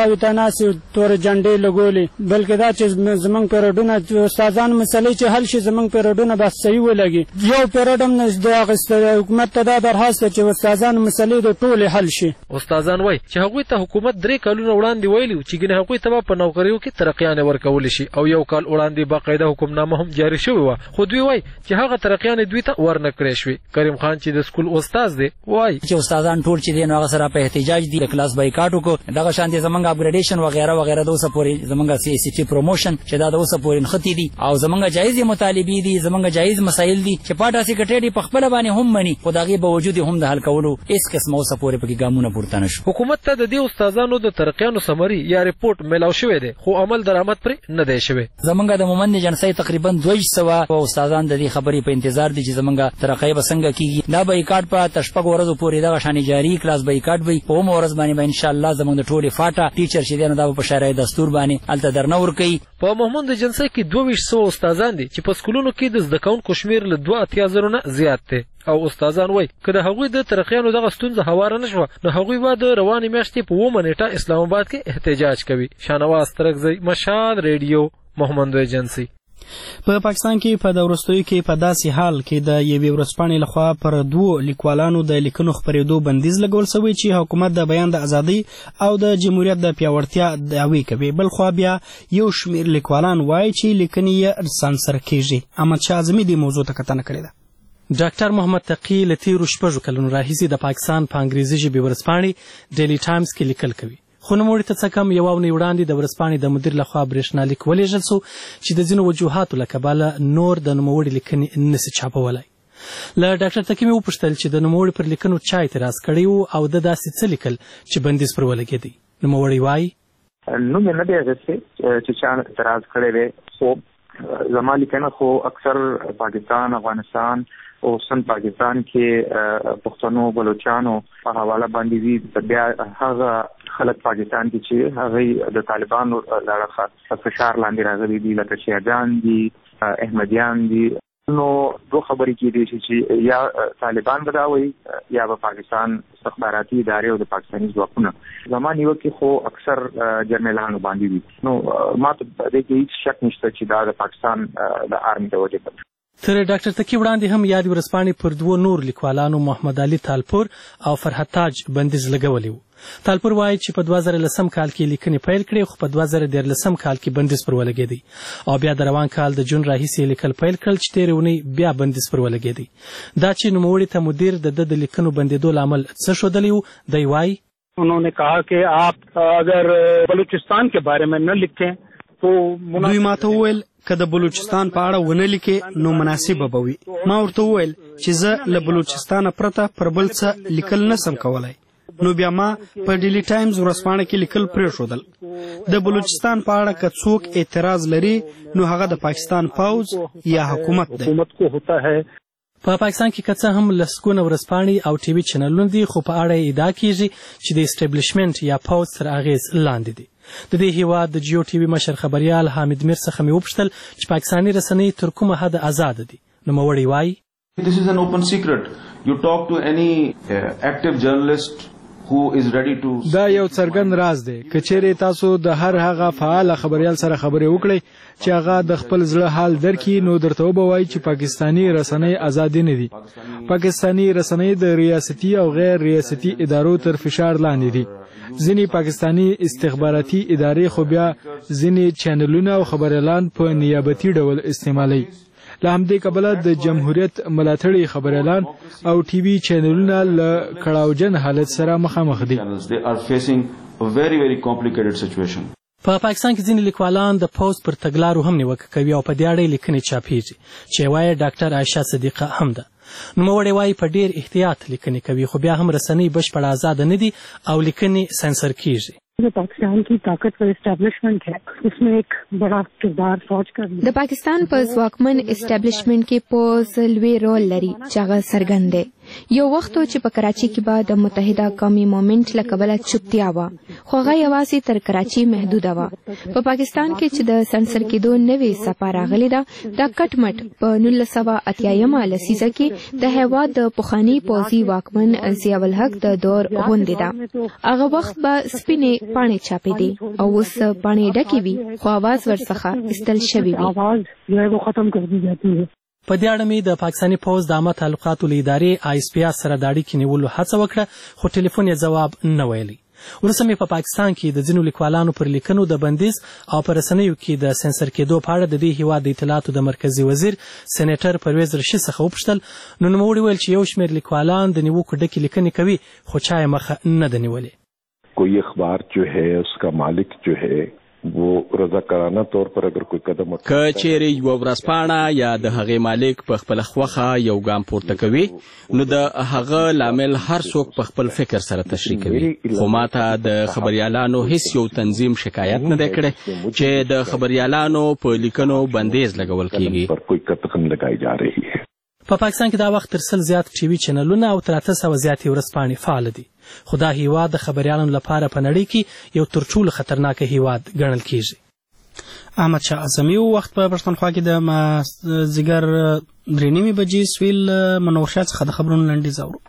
پلاوي ته ناسې تورې جنډې لګولې، بلکې دا چې زمونږ پیریډونه استادان مسلې چې حل شي زمونږ پیریډونه بس صحیح ولګي. یو پیریډ هم نه دی اخیستی. حکومت ته دا درخواست ده چې استادانو مسلې د ټولې حل شي. استادان وایي چې هغوی ته حکومت درې کالونه وړاندې ویلي و چې ګینې هغوی ته به په نوکریو کې ترقیانې ورکولی شي او یو کال وړاندې باقاعده حکمنامه هم جاري شوې وه، خو دوی وایي چې هغه ترقیانې دوی ته ورنه کړې شوې. کریم خان چې د سکول استاد دی وایي چې استادان ټول چې دی نو هغه سره په احتجاج دي، د کلاس بایکاټ وکړو، دغه شان دي زمونږ اپګریډیشن وغیره وغیره د اوسه پورې زمونږ سی سی ټي پروموشن چې دا د اوسه پورې نښتي دي او زمونږ جایز مطالبې دي، زمونږ جایز مسایل دي چې پاټا سیکریټري په خپل باندې هم مني، خو دغه باوجود هم د حل کولو هیڅ قسم اوسه پورې پکې ګامونه پورته نشو. حکومت ته د دې استادانو د ترقیانو سمري یا ریپورت میلاو شوی دی خو عمل درآمد پرې نه دی شوی. زمونږ د مومند جنسي تقریبا دوه سوه استادان د دې خبرې په انتظار دي چې زمونږ ترقی به څنګه کیږي. دا بایکاټ په تشپږ ورځو پورې دغه شان جاری کلاس بایکاټ وي، په اومه ورځ باندې به ان شاء الله زمونږ د ټولې فاټا ټیچر چې دی نو دا په شرعي دستور باندې هلته درنه ورکوي. په مومند جنسي کې دوه ویشت سوه استادان دي چې په سکولونو کې د زده کوونکو شمېر له دوه اتیا زرو نه زیات دی او استادان وایي که د هغوی د ترقیانو دغه ستونزه هواره نه شوه نو هغوی به د روانې میاشتې په اوومه نیټه اسلام آباد کې احتجاج کوي. شانواز ترکزی، مشال ریډیو، مومند ایجنسي. په پا پاکستان کې په د وروستیو کې په داسې حال کې د یوې ورځپاڼې لخوا پر دوو لیکوالانو د لیکنو خپرېدو بندیز لګول شوی چې حکومت د بیان د ازادۍ او د جمهوریت د پیاوړتیا دعوې کوي. بل خوا بیا یو شمېر لیکوالان وایي چې لیکنې یې سانسر کېږي. احمدشاه اعظمي دې موضوع ته کتنه کړې ده. ډاکټر محمد تقي له تیرو شپږو کلونو راهیسې د پاکستان په انګریزي ژبې ورځپاڼې ډیلی ټایمز کې لیکل کوي، خو نوموړي ته څه کم یوه اونۍ وړاندې د ورځپاڼې د مدیر لخوا برېښنالیک ولېږل سو چې د ځینو وجوهاتو له کبله نور د نوموړي لیکنې نسي چاپولی. له ډاکټر تقي مې وپوښتل چې د نوموړي پر لیکنو چا اعتراض کړی و او ده داسې څه لیکل چې بندیز پر ولګېدی. نوموړی وایي نوم یې نه دی اخیستی چې چا اعتراض کړی دی، خو زما لیکنه خو اکثر پاکستان، افغانستان او سن پاکستان کې پښتنو بلوچانو په حواله باندې وي. بیا هغه خلک پاکستان کې چې هغه د طالبانو لړخه فشار لاندې راغلي دي لکه شیعاګان دي، احمدیان دي، نو دوه خبرې کېدی شي چې یا طالبان به دا وایي یا به پاکستان استخباراتي ادارې او د پاکستاني ځواکونه. زما نیوکې خو اکثر جرنیلانو باندې وي، نو ما ته په دې کې هېڅ شک نشته چې دا د پاکستان د آرمي د وجې ده. تر ډاکټر تقي وړاندې هم یاد ورځپاڼې پر دوو نور لیکوالانو محمد علي تالپور او فرحت تاج بندیز لګولی و. تالپور وایي چې په دوه زره لسم کال کې لیکنې پیل کړې خو په دوه زره دیارلسم کال کې بندیز پر ولګېدی او بیا د روان کال د جون راهیسې لیکل پیل کړل چې تېرې اونۍ بیا بندیز پر ولګېدی. دا چې نوموړي ته مدیر د ده د لیکنو بندېدو لامل څه ښودلی و، دی وایي انہوں نے کہا کہ آپ اگر بلوچستان کے بارے میں نہ لکھیں تو دوی ماته وویل که د بلوچستان په اړه ونه لیکې نو مناسبه به وي. ما ورته وویل چې زه له بلوچستانه پرته پر بل څه لیکل نسم کولی، نو بیا ما په ډیلی ټایمز ورځپاڼه کې لیکل پرېښودل. د بلوچستان په اړه که څوک اعتراض لري نو هغه د پاکستان پوځ یا حکومت دی. په پاکستان کې که څه هم لسګونه ورځپاڼې او ټي وي چینلونه دي خو په اړه یې ادعا کېږي چې د اسټیبلیشمنټ یا پوځ تر اغېز لاندې دي. د دې هیواد د جیو ټي وي مشر خبریال حامد میر څخه مې وپوښتل چې پاکستاني رسنۍ تر کومه حده آزاده دي. نوموړی وایي This is an open secret. You talk to any uh, active journalist who is ready to. دا یو څرګند راز دی. که چیرې تاسو د هر هغه فعال خبریال سره خبرې وکړئ چې هغه د خپل زړه حال درکړي نو درته به وایي چې پاکستاني رسنۍ آزادې نه دي. پاکستاني رسنۍ د ریاستي او غیر ریاستي ادارو تر فشار لاندې دي. ځینې پاکستاني استخباراتي ادارې خو بیا ځینې چینلونه او خبریالان په نیابتي ډول استعمالوي. له همدې کبله د جمهوریت ملاتړي خبریالان او ټي وي چینلونه له کړاوجن حالت سره مخامخ دي. په پاکستان کې ځینې لیکوالان د پوځ پر تګلارو هم نیوکه کوي او په دې اړه لیکنې چاپېږي چې وایي ډاکټر عایشه صدیقه هم ده. نوموړی وایي په ډېر احتیاط لیکنې کوي خو بیا هم رسنۍ بشپړه آزاده نه دي او لیکنې سنسر کېږي. जो पाकिस्तान की ताकतवर एस्टेब्लिशमेंट है उसमें एक बड़ा किरदार फौज का د پاکستان په ځواکمن اسټابلیشمنت کې پوز لوی رول لري چې هغه څرګند دی. یو وخت چې په کراچي کې به د متحده قومي مومنټ له کبله چوپتیا وه، خو هغه یوازې تر کراچي محدوده وه. په پاکستان کې چې د سنسر کېدو نوې څپه راغلې ده، دا کټ مټ په نولس سوه اتیایمه لسیزه کې د هېواد د پخواني پوځي واکمن ضیاء الحق د دور غوندې ده. هغه وخت به سپینې پاڼې چاپېدې او اوس پاڼې ډکې وي، خو اواز ورڅخه ایستل شوی وي. په دې اړه مې د پاکستاني پوځ د عامه تعلقاتو له ادارې آی اس پي آر سره د اړیکې نیولو هڅه وکړه، خو ټلیفون یې ځواب نه ویلی. وروسته مې په پاکستان کې د ځینو لیکوالانو پر لیکنو د بندیز او په رسنیو کې د سنسر کېدو په اړه د دې هېواد د اطلاعاتو د مرکزي وزیر سینیټر پرویز رشید څخه وپوښتل، نو نوموړي ویل چې یو شمېر لیکوالان د نیوکو ډکې لیکنې کوي، خو چا یې مخه نه ده نیولې. کوئی اخبار جو ہے اس کا مالک جو ہے وہ رضاکارانه طور پر اگر کوئی قدم که چیرې یوه ورځپاڼه یا د هغې مالک په خپله خوښه یو ګام پورته کوي، نو د هغه لامل هر څوک په خپل فکر سره تشریح کوي. خو ماته د خبریالانو هیڅ یو تنظیم شکایت نه دی کړی چې د خبریالانو په لیکنو بندیز لګول کیږي. په پاکستان کې دا وخت تر سل زیات ټي وي چینلونه او تر اته سوه زیاتې ورځپاڼې فعاله دي، خو دا هیواد د خبریالانو لپاره په نړۍ کې یو تر ټولو خطرناکه هیواد ګڼل کیږي. احمد شاه اعظمي وخت په پښتونخوا کې د مازدیګر درې نیمې بجې سویل منور شاه څخه د خبرونو لنډیز اورو.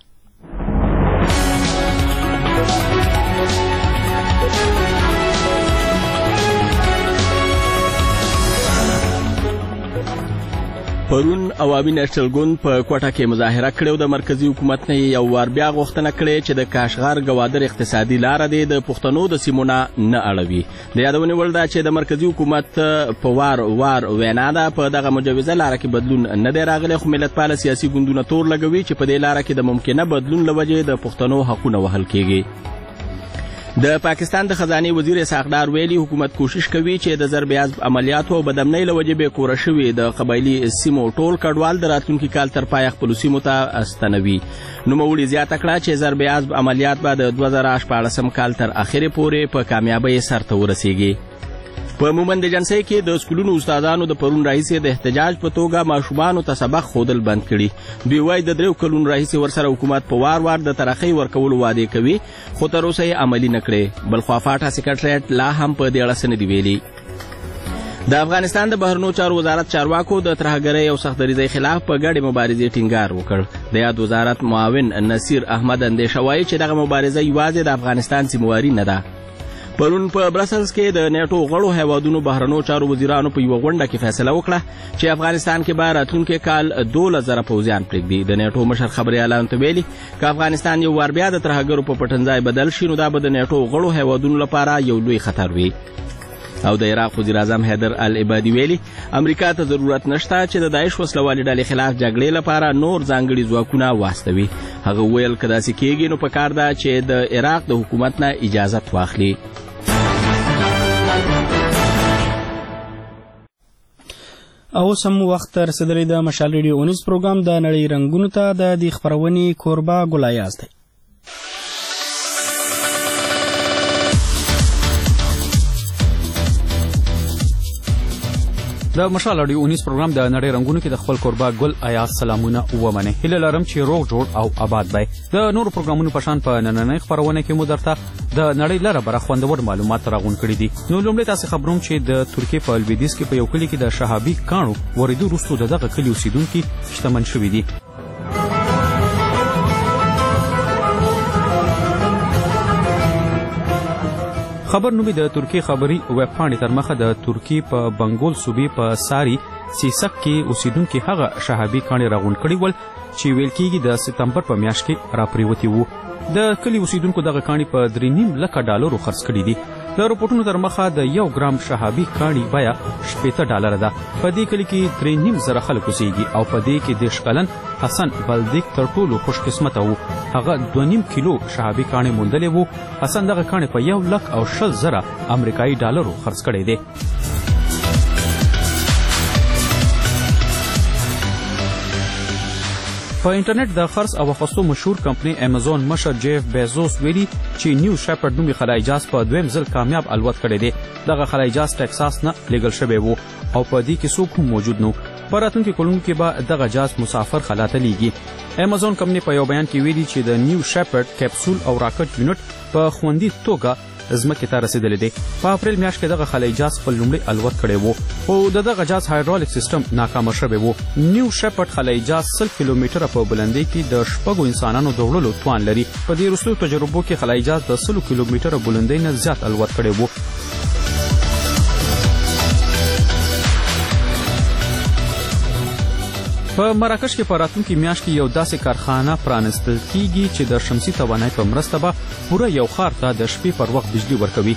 پرون عوامي نیشنل ګوند په کوټه کې مظاهره کړې او د مرکزي حکومت نه یو وار بیا غوښتنه کړې چې د کاشغر ګوادر اقتصادي لاره دی د پښتنو د سیمو نه نه اړوي. د یادونې وړ ده چې د مرکزي حکومت په وار وار وینا ده په دغه مجوزه لاره کې بدلون نه دی راغلی، خو ملتپاله سیاسي ګوندونه تور لګوي چې په دې لاره کې د ممکنه بدلون له وجې د پښتنو حقونه وهل کیږي. د پاکستان د خزانې وزیر اسحاق ډار ویلي حکومت کوشش کوي چې د ضرب عضب عملیاتو او بدامنۍ له وجې بې کوره شوي د قبایلي سیمو ټول کډوال د راتلونکي کال تر پایه خپلو سیمو ته ستنوي. نوموړي زیاته کړه چې ضرب عضب عملیات به د دوه زره شپاړسم کال تر اخرې پورې په کامیابۍ سرته ورسیږي. په مومند جنسۍ کې د سکولونو استادانو د پرون راهیسې د احتجاج په توګه ماشومانو ته سبق ښودل بند کړي. دوی وایي د دریو کلونو راهیسې ورسره حکومت په وار وار د ترقۍ ورکولو وعدې کوي، خو تر اوسه یې عملي نه کړې. بلخوا فاټا سکرټریټ لا هم په دې اړه څه نه دي ویلي. د افغانستان د بهرنیو چارو وزارت چارواکو د ترهګرۍ او سختدریزۍ خلاف په ګډې مبارزې ټینګار وکړ. د یاد وزارت معاون نصیر احمد اندیشه وایي چې دغه مبارزه یوازې د افغانستان سیمواري نه ده. پرون په برسلز کې د نیټو غړو هیوادونو بهرنیو چارو وزیرانو په یوه غونډه کې فیصله وکړه چې افغانستان کې به راتلونکي کال دولس زره پوځیان پرېږدي. د نیټو مشر خبریالانو ته ویلي که افغانستان یو وار بیا د ترهګرو په پټنځای بدل شي، نو دا به د نیټو غړو هیوادونو لپاره یو لوی خطر وي. او د عراق وزیر اعظم حیدر العبادي ویلي امریکا ته ضرورت نشته چې د داعش وسلوالې ډلې خلاف جګړې لپاره نور ځانګړي ځواکونه واستوي. هغه وویل که داسې کیږي نو پکار ده چې د عراق د حکومت نه اجازت واخلي. او سم وخت رسیدلی د مشال ریډیو اونیز پروګرام د نړۍ رنګونو ته د دې خپرونې کوربه ګلایاز دی. د مشال اډیو اونیز پروګرام د نړۍ رنګونو کې د خپل کوربه ګل ایاز سلامونه ومنه. هیله لرم چې روغ جوړ او آباد وي. د نورو پروګرامونو په شان په نننۍ خپرونه کې مو درته د نړۍ لره بره خوندور معلومات راغون کړي دي. نو لومړی تاسو خبروم چې د ترکیې په لویدیځ کې په یو کلي کې د شهابي کاڼو ورېدو وروسته د دغه کلي اوسیدونکي شتمن شوي دي. خبر نومي د ترکیې خبري ویب پاڼې تر مخه د ترکیې په بنګول صوبې په ساري سیسک کې اوسیدونکي هغه شهابي کاڼي راغونډ کړي ول چې ویل کېږي د سپتمبر په میاشت کې راپریوتي وو. د کلي اوسیدونکو دغه کاڼي په درې نیم لکه ډالرو خرڅ کړي دي. د رپورټونو تر مخه د یو ګرام شهابي کاڼي بیه شپېته ډالره ده. په دې کلي کې درې نیم زره خلک اوسېږي او په دې کې دېرش کلن حسن بلدیک تر ټولو خوش قسمته و. هغه دوه نیم کیلو شهابي کاڼي موندلی وو. حسن دغه کاڼي په یو لک او شل زره امریکایي ډالرو خرڅ کړی دی. په انټرنیټ د خرڅ او اخیستو مشهور کمپنۍ امازون مشر جیف بیزوس ویلي چې نیو شپرډ نومي خلای جهاز په دویم ځل کامیاب الوت کړی دی. دغه خلای جهاز ټکساس نه لیږل شوی و او په دې کې څوک هم موجود نو. په راتلونکي کلونو کې به دغه جهاز مسافر خلا ته لیږي. امازون کمپنۍ په یو بیان کې ویلي چې د نیو شپرډ کیپسول او راکټ یونټ په خوندي توګه ځمکې ته رسیدلی دی. په اپریل میاشت کې دغه خلایي جهاز خپل لومړی الوت کړی و خو د دغه جهاز هایدرالیک سیستم ناکامه شوی و. نیو شپرډ خلایي جهاز سل کیلومتره په بلندۍ کې د شپږو انسانانو د وړلو توان لري. په دې وروستیو تجربو کې خلایي جهاز د سلو کیلومتره بلندۍ نه زیات الوت کړی و. په مراکش کې په راتلونکي میاشت کې یو داسې کارخانه پرانستل کیږي چې د شمسي توانایي په مرسته به پوره یو ښار ته د شپې پر وخت بجلی ورکوي.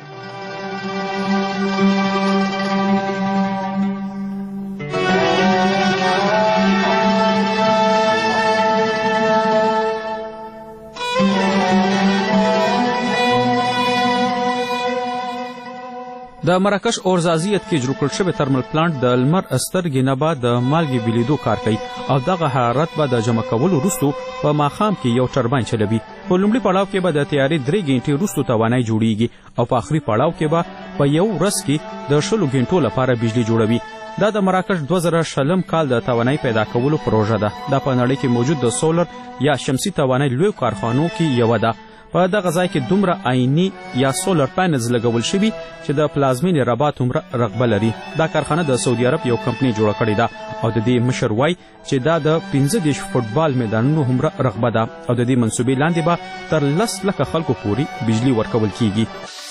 د مراکش اورزازیت کې جوړ کړل شوی ترمل پلانټ د لمر سترګې نه به د مالګې بلیدو کار کوي او دغه حرارت به د جمع کولو وروستو په ماښام کې یو ټرباین چلوي. په لومړي پړاو کې به د تیارې درې ګنټې وروستو توانایي جوړیږي او په آخري پړاو کې به په یو ورځ کې د شلو ګنټو لپاره بجلی جوړوي. دا د مراکش دوه زره شلم کال د توانایي پیدا کولو پروژه ده. دا په نړۍ کې موجود د سولر یا شمسي توانایي لویو کارخانو کې یوه ده. په دغه ځای کې دومره عیني یا سولر پینلز لګول شوي چې د پلازمین رباط عمره رغبه لري. دا کارخانه د سعودي عرب یو کمپنۍ جوړه کړې ده او د دې مشر وایي چې دا د پنځه دېرش فوټبال میدانونو هومره رغبه ده او د دې منصوبې لاندې به تر لس لکه خلکو پورې بجلی ورکول کیږي.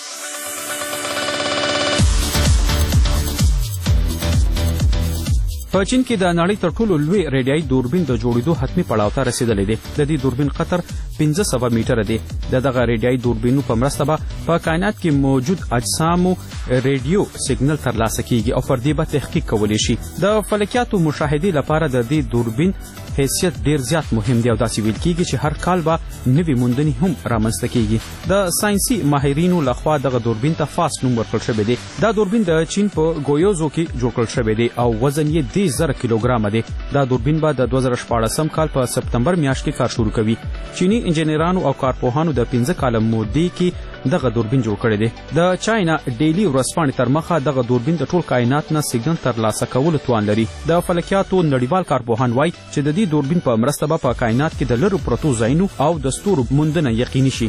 په چین کې د نړۍ تر ټولو لوی ریډیایي دوربین د جوړېدو حتمي پړاو ته رسېدلی دی. د دې دوربین قطر پنځه سوه میټره دی. د دغه ریډیایي دوربینو په مرسته به په کائنات کې موجود اجسامو ریډیو سیګنل ترلاسه کیږي او پر دې به تحقیق کولی شي. د فلکیاتو مشاهدې لپاره د دې دوربین حیثیت ډیر زیات مهم دی او داسې ویل کیږي چې هر کال به نوې موندنې هم رامنځته کیږي. د ساینسي ماهرینو لخوا دغه دوربین ته فاست نوم ورکړل شوی دی. دا دوربین د چین په ګویوزو کې جوړ کړل شوی دی او وزن یې دېرش زره کیلوګرامه دی. دا دوربین به د دوه زره شپاړسم کال په سپتمبر میاشت کې کار شروع کوي. چینی انجینرانو او کارپوهانو د پنځه کاله مودې کې دغه دوربین جوړ کړی دی. د چاینا ډیلی ورځپاڼې تر مخه دغه دوربین د ټول کائنات نه سیګنل ترلاسه کولو توان لري. د فلکیاتو نړیوال کارپوهان وایي چې د دې دوربین په مرسته به په کائنات کې د لرو پرتو ځایونو او د ستورو موندنه یقیني شي.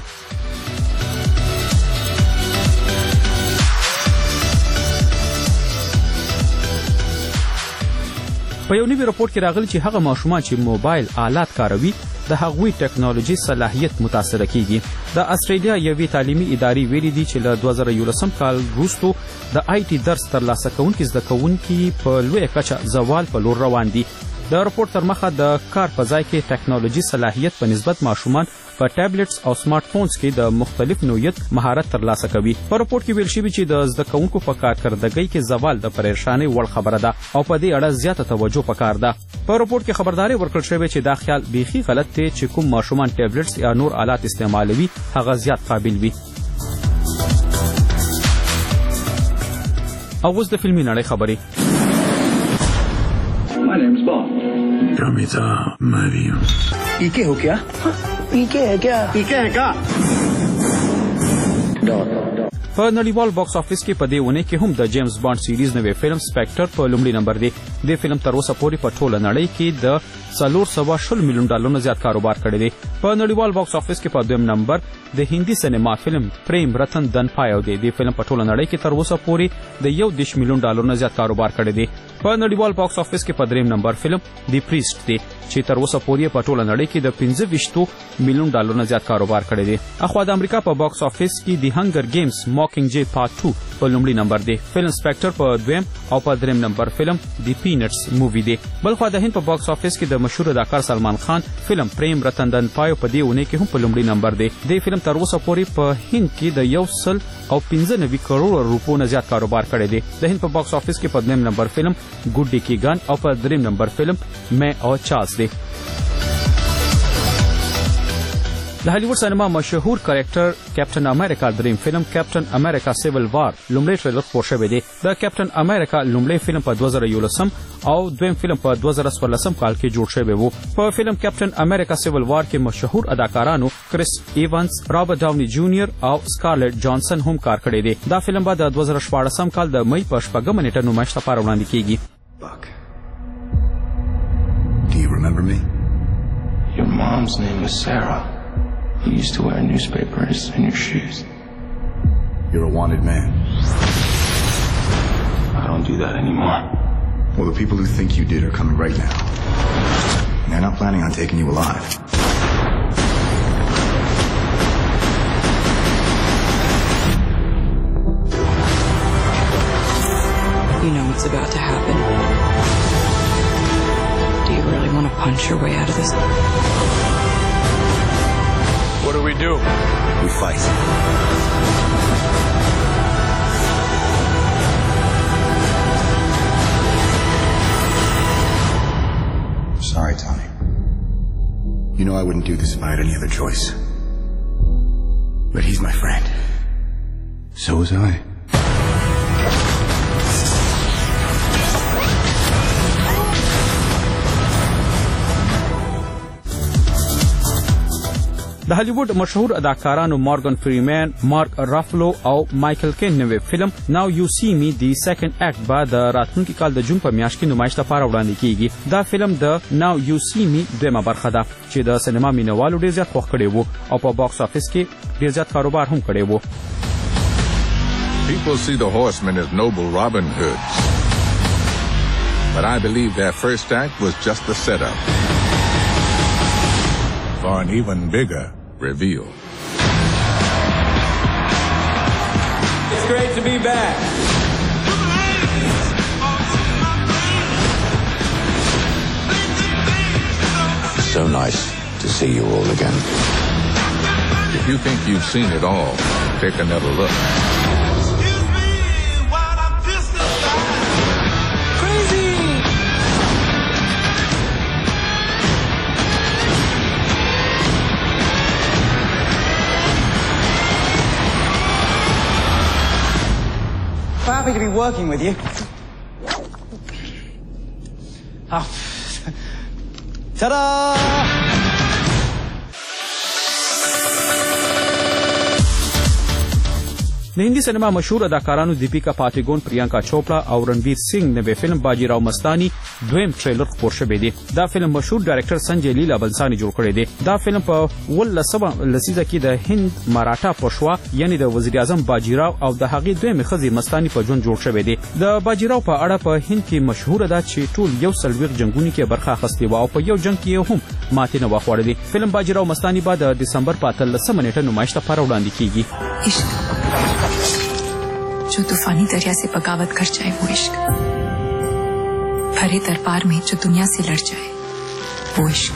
په یو نوي راپور کې راغلی چې هغه ماشومان چې موبایل آلات کاروي د هغوی ټکنالوژي صلاحیت متاثره کیږي. د استرالیا یوې تعلیمي ادارې ویلي دي چې له دوه زره یولسم کال وروستو د آی ټي درس ترلاسه کوونکي زده کوونکي په لویه کچه زوال په لور روان دي. د راپور تر مخه د کار په ځای کې ټکنالوژي صلاحیت په نسبت ماشومان په ټابلیټس او سمارټ فونز کې د مختلف نوعیت مهارت ترلاسه کوي. په راپور کې ویل شوي چې د زده کوونکو په کارکردګۍ کې زوال د پریشانۍ وړ خبره ده او په دې اړه زیاته توجه پکار ده. په راپور کې خبرداری ورکړل شوې چې دا خیال بیخي غلط دی چې کوم ماشومان ټابلیټس یا نور آلات استعمالوي هغه زیات قابل وي. او اوس د فلمي نړۍ خبرې. My name's Bond. Kamita Mario. पीके हो क्या? पीके है क्या? पीके है क्या? په نړیوال باکس افیس کې په دې ونې کې هم د جیمز بانډ سیریز نوې فلم سپیکټر په لومړي نمبر دی. د فلم تر اوسه پورې په ټوله نړۍ کې د څلور سوه شل میلیون ډالرو زیات کاروبار کړی دی. په نړیوال باکس افیس کې په دویم نمبر د هندي سینما فلم پریم رتن دن پایو دی. د فلم په ټوله نړۍ کې تر اوسه پورې د یو دېرش میلیون ډالرو زیات کاروبار کړی دی. په نړیوال باکس افیس کې په دریم نمبر فلم دی پریسټ دی چې تر اوسه پورې په ټوله نړۍ کې د پنځه ویشتو میلیون ډالرو زیات کاروبار کړی دی. اخوا د امریکا په باکس افیس کې دی هنگر گیمز ماکینګ جے پارت ټو په لومړي نمبر دی. فلم سپیکټر په دویم او په دریم نمبر فلم دی پینټس مووی دی. بلخوا د هند په باکس افیس کې د مشهور اداکار سلمان خان فلم پریم رتن دن پایو په دې ونې کې هم په لومړي نمبر دی. د فلم تر اوسه پورې په هند کې د یو سل او پنځه نوي کروڑ روپو نه زیات کاروبار کړی دی. د هند په باکس افیس کې په دویم نمبر فلم ګوډ ډی کی ګان او په دریم نمبر فلم مې او چارلز دی. د هالیوډ سینما مشهور کریکټر کیپټن امریکا دریم فلم کیپټن امریکا سیول وار لومړی ټریلر خپور شوی دی. د کیپټن امریکا لومړی فلم په دوه زره یولسم او دویم فلم په دوه زره څوارلسم کال کې جوړ شوی و. په فلم کیپټن امریکا سیول وار کې مشهور اداکارانو کریس ایونز، رابرټ ډاونی جونیئر او سکارلیټ جانسن هم کار کړی دی. دا فلم به د دوه زره شپاړسم کال د مئی په شپږمه نیټه نمایش لپاره وړاندې کیږي. remember me? Your mom's name was Sarah. You used to wear newspapers in your shoes. You're a wanted man. I don't do that anymore. Well, the people who think you did are coming right now. And they're not planning on taking you alive. You know what's about to happen. Do you really want to punch your way out of this? What do we do? We fight. Sorry, Tommy. You know I wouldn't do this if I had any other choice. But he's my friend. So was I. د هالیوډ مشهور اداکارانو مارګن فریمن، مارک رافلو او مایکل کین نوې فلم ناو یو سی می دی سیکنډ اکټ به د راتلونکي کال د جون په میاشت کې نمایش لپاره وړاندې کیږي. دا فلم د ناو یو سی می دویمه برخه ده چې د سینما مینوالو ډېر زیات خوښ کړی وو او په باکس افیس کې ډېر زیات کاروبار هم کړی وو. People see the horsemen as noble Robin Hoods, but I believe their first act was just the setup for an even bigger reveal. It's great to be back. So nice to see you all again. If you think you've seen it all, take another look. Happy to be working with you. Oh. Ta-da! د هندي سینما مشهور اداکارانو دیپیکا پاتیګون، پریانکا چوپړا او رنویر سنگ نوې فلم باجیراو مستانی دویم ټریلر خپور شوی دی. دا فلم مشهور ډایرکټر سنجي لیلا بنسانی جوړ کړی دی. دا فلم په ولسمه لسیزه کې د هند مراټا پښوا یعنی د وزیر اعظم باجیراو او د هغې دویمې ښځې مستانی په ژوند جوړ شوی دی. د باجیراو په اړه په هند کې مشهوره ده چې ټول یو څلوېښت جنګونو کې برخه اخیستې وه او په یو جنګ کې هم ماتې نه وه خوړلې. فلم باجیراو مستانی به د دسمبر په اتلسمه نیټه نمایش لپاره وړاندې کیږي. जो तूफानी दरिया से बगावत कर जाए वो इश्क, भरे दरबार में जो दुनिया से लड़ जाए वो इश्क,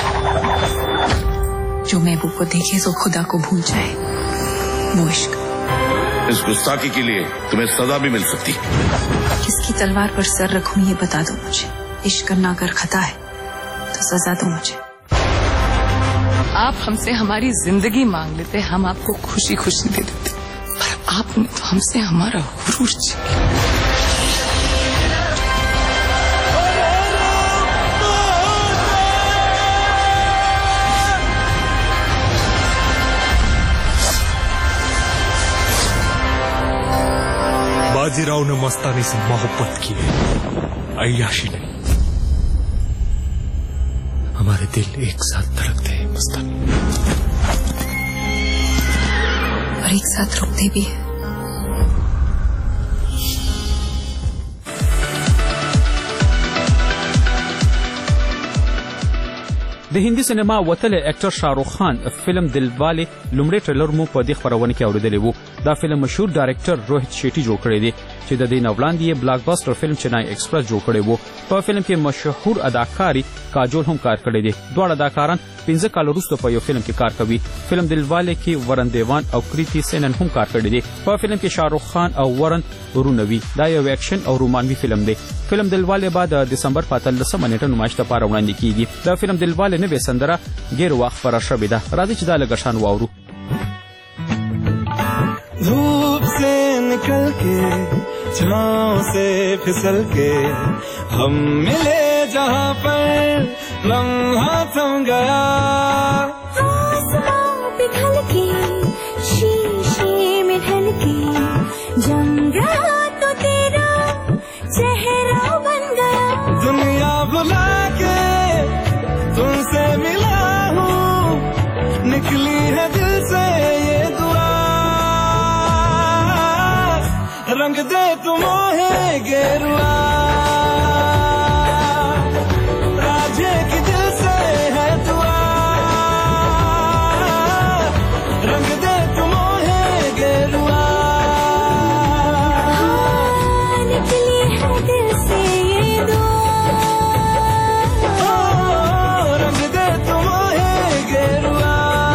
जो महबूब को देखे तो खुदा को भूल जाए वो इश्क. इस गुस्ताखी के लिए तुम्हें सजा भी मिल सकती. किसकी तलवार पर सर रखूं ये बता दो मुझे. इश्क करना अगर खता है तो सजा दो मुझे. आप हमसे हमारी जिंदगी मांग लेते, हम आपको खुशी खुशी दे देते, पर आपने तो हमसे हमारा गुरूर छीन लिया. बाजीराव ने मस्तानी से मोहब्बत की है, अय्याशी नहीं. हमारे दिल एक साथ धड़कते हैं मस्तानी, और एक साथ रुकते भी हैं. د هندي سینما وتلی اکټر شاهرخ خان فلم دلواله لومړی ټریلر مو په دې خپرونه کې اوریدلی وو. دا فلم مشهور ډایرکټر روهت شیټي جوړ کړی دی چې د دې نه وړاندې یې بلاک باسټر فلم چنای ایکسپریس جوړ کړی وو. په فلم کې مشهور اداکاري کاجول هم کار کړی دی. دواړه اداکاران پنځه کال وروسته په یو فلم کې کار کوي. فلم دلواله کې ورن دیوان او کریتی سینن هم کار کړی دی. په فلم کې شاهرخ خان او ورن رونوي. دا یو اکشن او رومانوي فلم دی. فلم دلواله بعد د دسمبر په اتلسمه نیټه نمایش لپاره وړاندې کیږي. دا فلم دلواله نوې سندره ګیر وخت خپره شوې ده. راځئ چې دا لږ شان واورو. धूप से निकल के छाँव से फिसल के हम मिले जहाँ पर लम्हा थम गया. आसमां पिघल के शीशे में ढल के जम गया तो तेरा चेहरा बन गया. दुनिया भुला के रंग दे तुम है गेरुआ राजे की दिल से है दुआ रंग दे तुम है गेरुआ निकली है दिल से ये दुआ रंग दे तुम है गेरुआ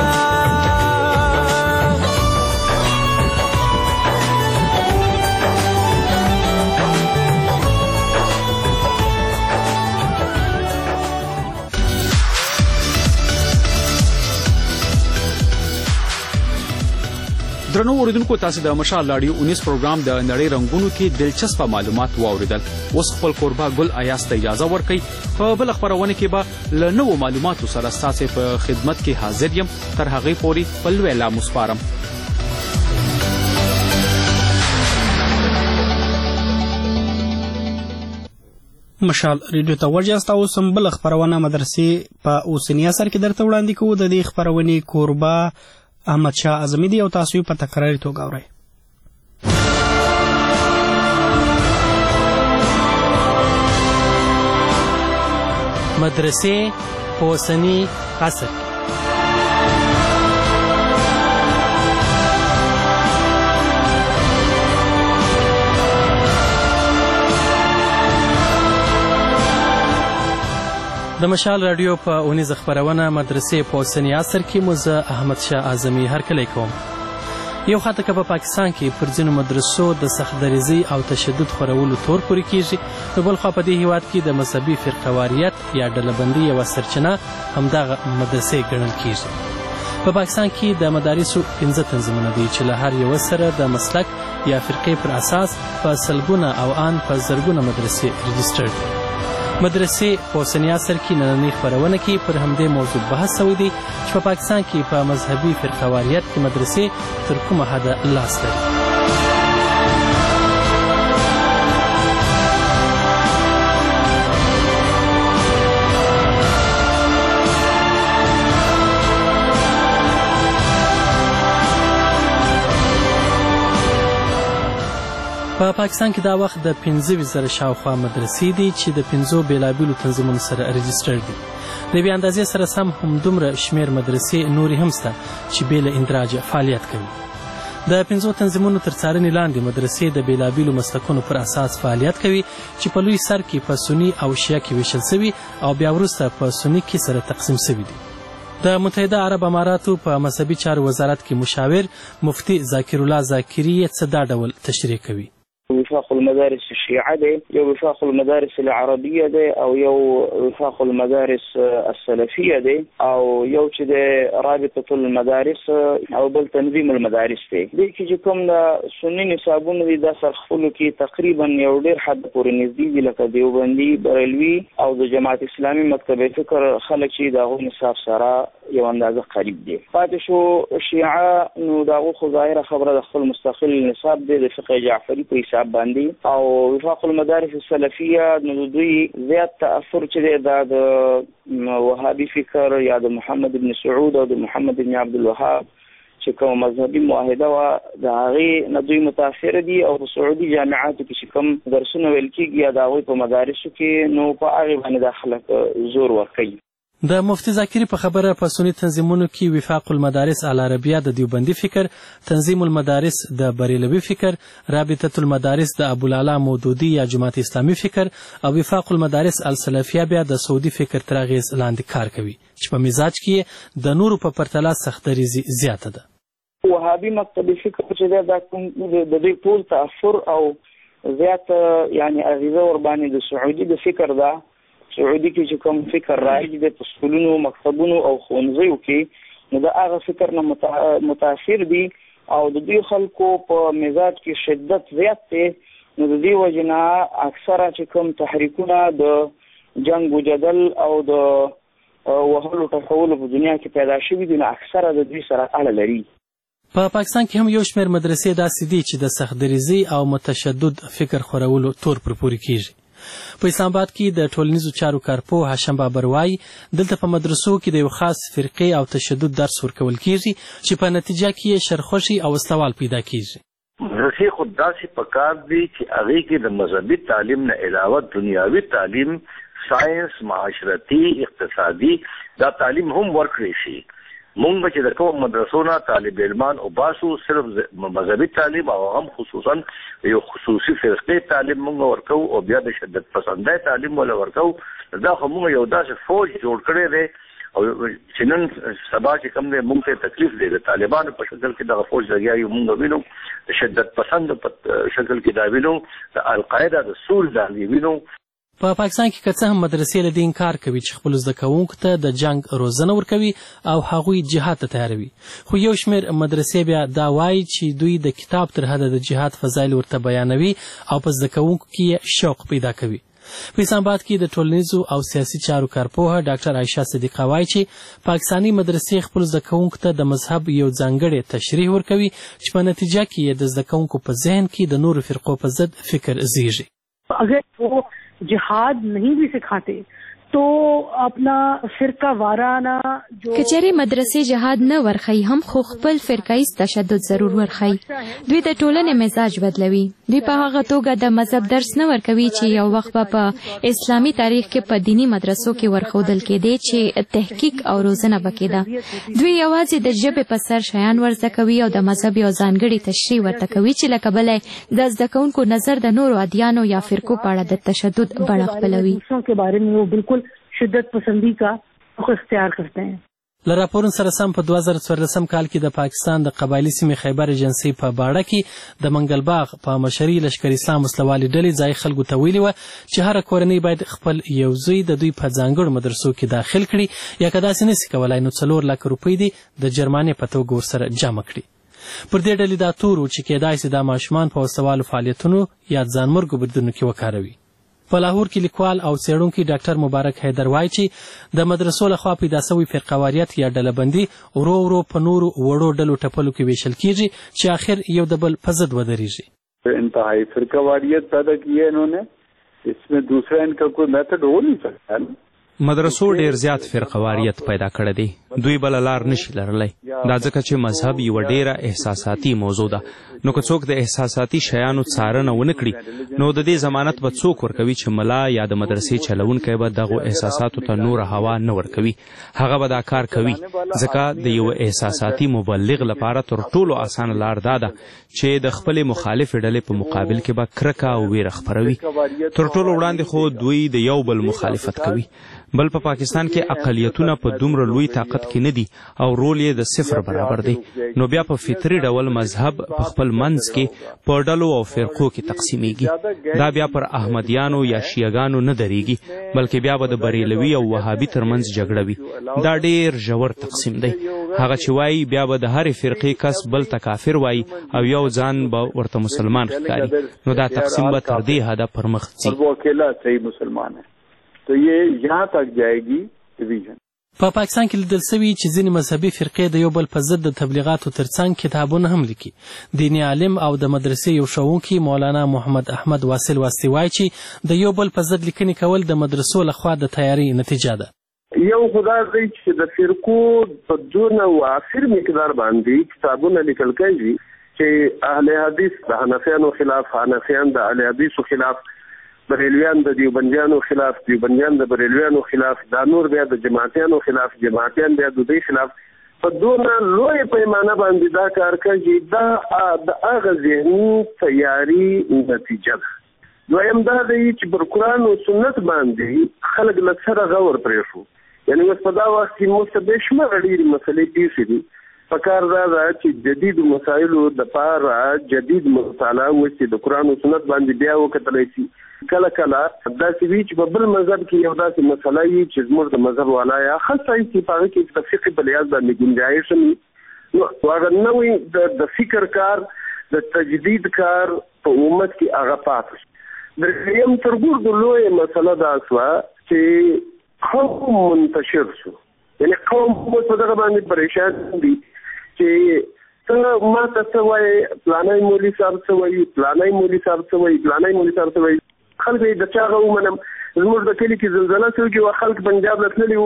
درنو اوریدونکو تاسو د مشال رادیو انیس پروګرام د نړۍ رنگونو کې دلچسپه معلومات واوریدل. اوس خپل کوربه ګل ایاس ته اجازه ورکړئ. په بل خبرونه کې به له نوو معلوماتو سره ستاسو په خدمت کې حاضر یم. تر هغې پورې خپل ویلا مسپارم. مشال ریډیو ته ورجاست او سم بل خبرونه مدرسې په اوسنی اثر کې درته وړاندې کوو. د دې خبرونې کوربه احمد شاه اعظمي دی او تاسو په تکراري توګه اورئ. مدرسې په اوسني عصر کې د مشال رادیو په اونیزه خبرونه مدرسې په اوسني عصر کې مو زه احمد شاه اعظمي هرکلی کوم. یو خاطر که په پاکستان کې پر ځینو مدرسو د سختدریزي او تشدد خورولو تور پورې کیږي، نو بل خوا په دې هیواد کې د مذهبي فرقهواریت یا ډلهبندي یوه سرچینه همدغه مدرسې ګڼل کیږي. په پاکستان کې د مدارسو پنځه تنظیمونه دي چې له هر یوه سره د مسلک یا فرقې پر اساس په سلګونه او ان په زرګونه مدرسې رجسټر دي. مدرسې په اوسني عصر کې نننۍ خپرونه کې پر همدې موضوع بحث شوی دی چې په پاکستان کې په مذهبي فرقهواریت کې مدرسې تر کومه حده لاس لري. په پاکستان کې دا وخت د پنځه ویشت زره شاوخوا مدرسې دي چې د پنځو بېلابېلو تنظیمونو سره رجسټر دي. د یوې اندازې سره سم همدومره شمېر مدرسې نورې هم شته چې بې له اندراجه فعالیت کوي. د پنځو تنظیمونو تر څارنې لاندې مدرسې د بېلابېلو مسلکونو پر اساس فعالیت کوي چې په لوی سر کې په سني او شیعه کې ویشل سوي او بیا وروسته په سني کې سره تقسیم سوي دي. د متحده عرب اماراتو په مذهبي چارو وزارت کې مشاور مفتي ذاکر الله ذاکري یې څه دا ډول تشریح کوي. وفاق المدارس الشيعة دي يو وفاق المدارس العربية دي أو يو وفاق المدارس السلفية دي أو يو كده رابطة المدارس أو بل تنظيم المدارس دي دي كي جكم دا سني نصابون دي دا سرخفلو كي تقريبا يو دير حد پوري نزدي دي لك ديوبندي برلوي أو دا جماعة إسلامي مكتب فكر خلق شي دا غو نصاب سرا یو اندازه قریب دی. پاتې شو شیعه نو د هغو خو ظاهره خبره د خپل مستقل نصاب دی د فقه جعفري په حساب باندې، او وفاق المدارس السلفیه نو د دوی زیات تاثر چې دی دا د وهابي فکر یا د محمد بن سعود او د محمد بن عبد الوهاب چې کوم مذهبي معاهده وه د هغې نه دوی متاثره دي، او په سعودي جامعاتو کې چې کوم درسونه ویل کېږي یا د هغوی په مدارسو کې نو په هغې باندې دا خلک زور ورکوي. د مفتی ذاکري په خبره په سني تنظیمونو کې وفاق المدارس العربیه د دیوبندي فکر، تنظیم المدارس د بریلوي فکر، رابطه المدارس د ابوالعلا مودودي یا جماعت اسلامي فکر، او وفاق المدارس السلفیه بیا د سعودي فکر تر اغېز لاندې کار کوي چې په مزاج کې د نورو په پرتله سختدریزي زیاته ده. وهابي مکتبي فکر چې دا کوم د دې ټول تاثر او زیات یعنی اغیزه ور باندې د سعودي د فکر ده. سعودي کې چې کوم فکر رایج دی په سکولونو مکتبونو او ښوونځیو کې نو د هغه فکر نه متاثر دي او د دوی خلکو په مزاج کې شدت زیات دی، نو د دې وجې نه اکثره چې کوم تحریکونه د جنګ و جدل او د وهلو ټکولو په دنیا کې پیدا شوي دي، نو اکثره د دوی سره اړه لري. په پاکستان کې هم یو شمېر مدرسې داسې دي چې د سختدریزي او متشدد فکر خورولو تور پر پورې کیږي. په اسلام آباد کې د ټولنیزو چارو کارپوه هاشم بابر وایي دلته په مدرسو کې د یو خاص فرقې او تشدد درس ورکول کیږي چې په نتیجه کې یې شرخوشي او استوال پیدا کیږي. مدرسې خو داسې پکار دي چې هغې کې د مذهبي تعلیم نه علاوه دنیاوي تعلیم، ساینس، معاشرتي، اقتصادي دا تعلیم هم ورکړی شي. مونږ چې د کوم مدرسو نه طالب علمان وباسو صرف مذهبي تعلیم او هم خصوصا یو خصوصي فرقې تعلیم مونږ ورکو او بیا د شدت پسندۍ تعلیم ولا ورکو. دا خو مونږ یو داسې فوج جوړ کړی دی او چې نن سبا چې کوم دی مونږ ته تکلیف دی د طالبانو په شکل کې دغه فوج لګیا یو مونږ وینو، د شدت پسند په شکل کې دا وینو، د القاعده د سول دا وینو. په پاکستان کې که څه هم مدرسې له دې انکار کوي چې خپلو زده کوونکو ته د جنګ روزنه ورکوي او هغوی جهاد ته تیاروي، خو یو شمېر مدرسې بیا دا وایي چې دوی د کتاب تر حده د جهاد فضایل ورته بیانوي او په زده کوونکو کې شوق پیدا کوي. په اسلام آباد کې د ټولنیزو او سیاسي چارو کارپوهه ډاکټر عایشه صدیقه وایي چې پاکستاني مدرسې خپلو زده کوونکو ته د مذهب یو ځانګړی تشریح ورکوي چې په نتیجه کې یې د زده کوونکو په ذهن کې د نورو فرقو په ضد فکر زیږي. اگر وہ جہاد نہیں بھی سکھاتے تو اپنا فرقہ وارانہ جو کچری مدرسې جهاد نه ورخی هم خو خپل فرقایي تشدد ضرور ورخی. دوی د ټولنې مزاج بدلوي. دوی په هغه توګه د مذهب درس نه ورکوي چې یو وخت په اسلامي تاریخ کې په دینی مدرسو کې ورښودل کېدی چې تحقیق او روزنه وکړي. دوی یوازې د ژبې په سر شیان ورزده کوي او د مذهب یو ځانګړي تشریح ورته کوي چې له کبله د زده کوونکو نظر د نورو ادیانو یا فرقو په اړه د تشدد بڼه خپلوي. کے بارے میں وہ بالکل شدت پسندی کا رخ اختیار کرتے ہیں. له راپورونو سره سم په دوه زره څوارلسم کال کې د پاکستان د قبایلي سیمې خیبر ایجنسۍ په باړه کې د منګلباغ په مشري لشکر اسلام وسلوالې ډلې ځای خلکو ته ویلي وه چې هره کورنۍ باید خپل یو زوی د دوی په ځانګړو مدرسو کې داخل کړي، یا که داسې نسي کولی نو څلور لکه روپۍ دي د جرمانې په توګه ورسره جمع کړي. پر دې ډلې دا تور و چې کېدای سي دا ماشومان په وسلوالو فعالیتونو یا ځانمرګو بریدونو کې وکاروي. په لاهور کې لیکوال او څېړونکی ډاکټر مبارک حیدر وایي چې د مدرسو لخوا پیدا سوی فرقواریت یا ډلهبندي ورو ورو په نورو وړو ډلو ټپلو کې ویشل کېږي چې آخر یو د بل په ضد ودرېږي. انتہائی فرقواریت پیدا کی ہے انہوں نے، اس میں دوسرا ان کا کوئی میتھڈ ہو نہیں سکتا. مدرسو ډیر زیات فرقواریت پیدا کړی دی. دوی بل لار نشي لرلی، دا ځکه چې مذهب یوه ډیره احساساتي موضوع ده. نو که څوک د احساساتي شیانو څارنه ونه کړي نو د دې ضمانت به څوک ورکوي چې ملا یا د مدرسې چلونکی به دغو احساساتو ته نوره هوا نه ورکوي. هغه به دا کار کوي ځکه د یو احساساتي مبلغ لپاره تر ټولو اسانه لار دا ده چې د خپلې مخالفې ډلې په مقابل کې به کرکه او ویره خپروي. تر ټولو وړاندې خو دوی د یو بل مخالفت کوي. بل په پاکستان کې اقلیتونه په دومره لوی طاقت کې نه دي او رول یې د صفر برابر دی. نو بیا په فطري ډول مذهب په خپل منځ کې په ډلو او فرقو کې تقسیمیږي. دا بیا پر احمدیانو یا شیعګانو نه درېږي، بلکې بیا به د بریلوي او وهابي ترمنځ جګړه وي. دا ډېر ژور تقسیم دی. هغه چې وایي بیا به د هرې فرقې کس بل ته کافر وایي او یو ځان به ورته مسلمان ښکاري. نو دا تقسیم به تر دې حده پر مخ ځي. تو یہ یہاں تک جائے گی ڈویژن. په پاکستان کې لیدل سوي چې ځینې مذهبي فرقې د یو بل په ضد د تبلیغاتو ترڅنګ کتابونه هم لیکي. دیني عالم او د مدرسې یو ښوونکی مولانا محمد احمد واصل واسطي وایي چې د یو بل په ضد لیکنې کول د مدرسو لخوا د تیاری نتیجه ده. یو خدا دی چې د فرقو په دونه وافر مقدار باندې کتابونه لیکل کېږي چې اهل حدیث د حنفیانو خلاف، حنفیان د اهل حدیثو خلاف، بریلویان د دیوبندیانو خلاف، دیوبندیان د بریلویانو خلاف، دا نور بیا د جماعتیانو خلاف، جماعتیان بیا د دوی خلاف. په دونه لوی پیمانه باندې دا کار کوي. دا د هغه ذهني تیاری نتیجه ده. دویم دا دی چې پر قرآن او سنت باندې خلک له سره غور پرېښو. یعنې اوس په دا وخت کې موږ ته بې شمېره ډېرې مسلې پیښې دي. پکار دا ده چې جدید مسایلو دپاره جدید مطالعه وشي، د قرآن او سنت باندې بیا وکتلی شي. کله کله داسې وي چې په بل مذهب کې یو داسې مسله وي چې زموږ د مذهب والا یا خاصه چې په هغه کې د فقه په لحاظ باندې ګنجایش وي، نو هغه نوی د فکر کار، د تجدید کار په امت کې هغه پاتې شي. دریم ترګور د لویه مسله دا شوه چې قوم منتشر شو. یعنې قوم په دغه باندې پریشان دي چې ته ما ته څه وایې، پلانی مولي صاحب څه وایي، پلانی مولي صاحب څه وایي، پلانی مولي صاحب څه وایي. خلک یې د چا هغه ومنم. زموږ د کلي کې زلزله شوې وه، خلک پنجاب ته تللي وو،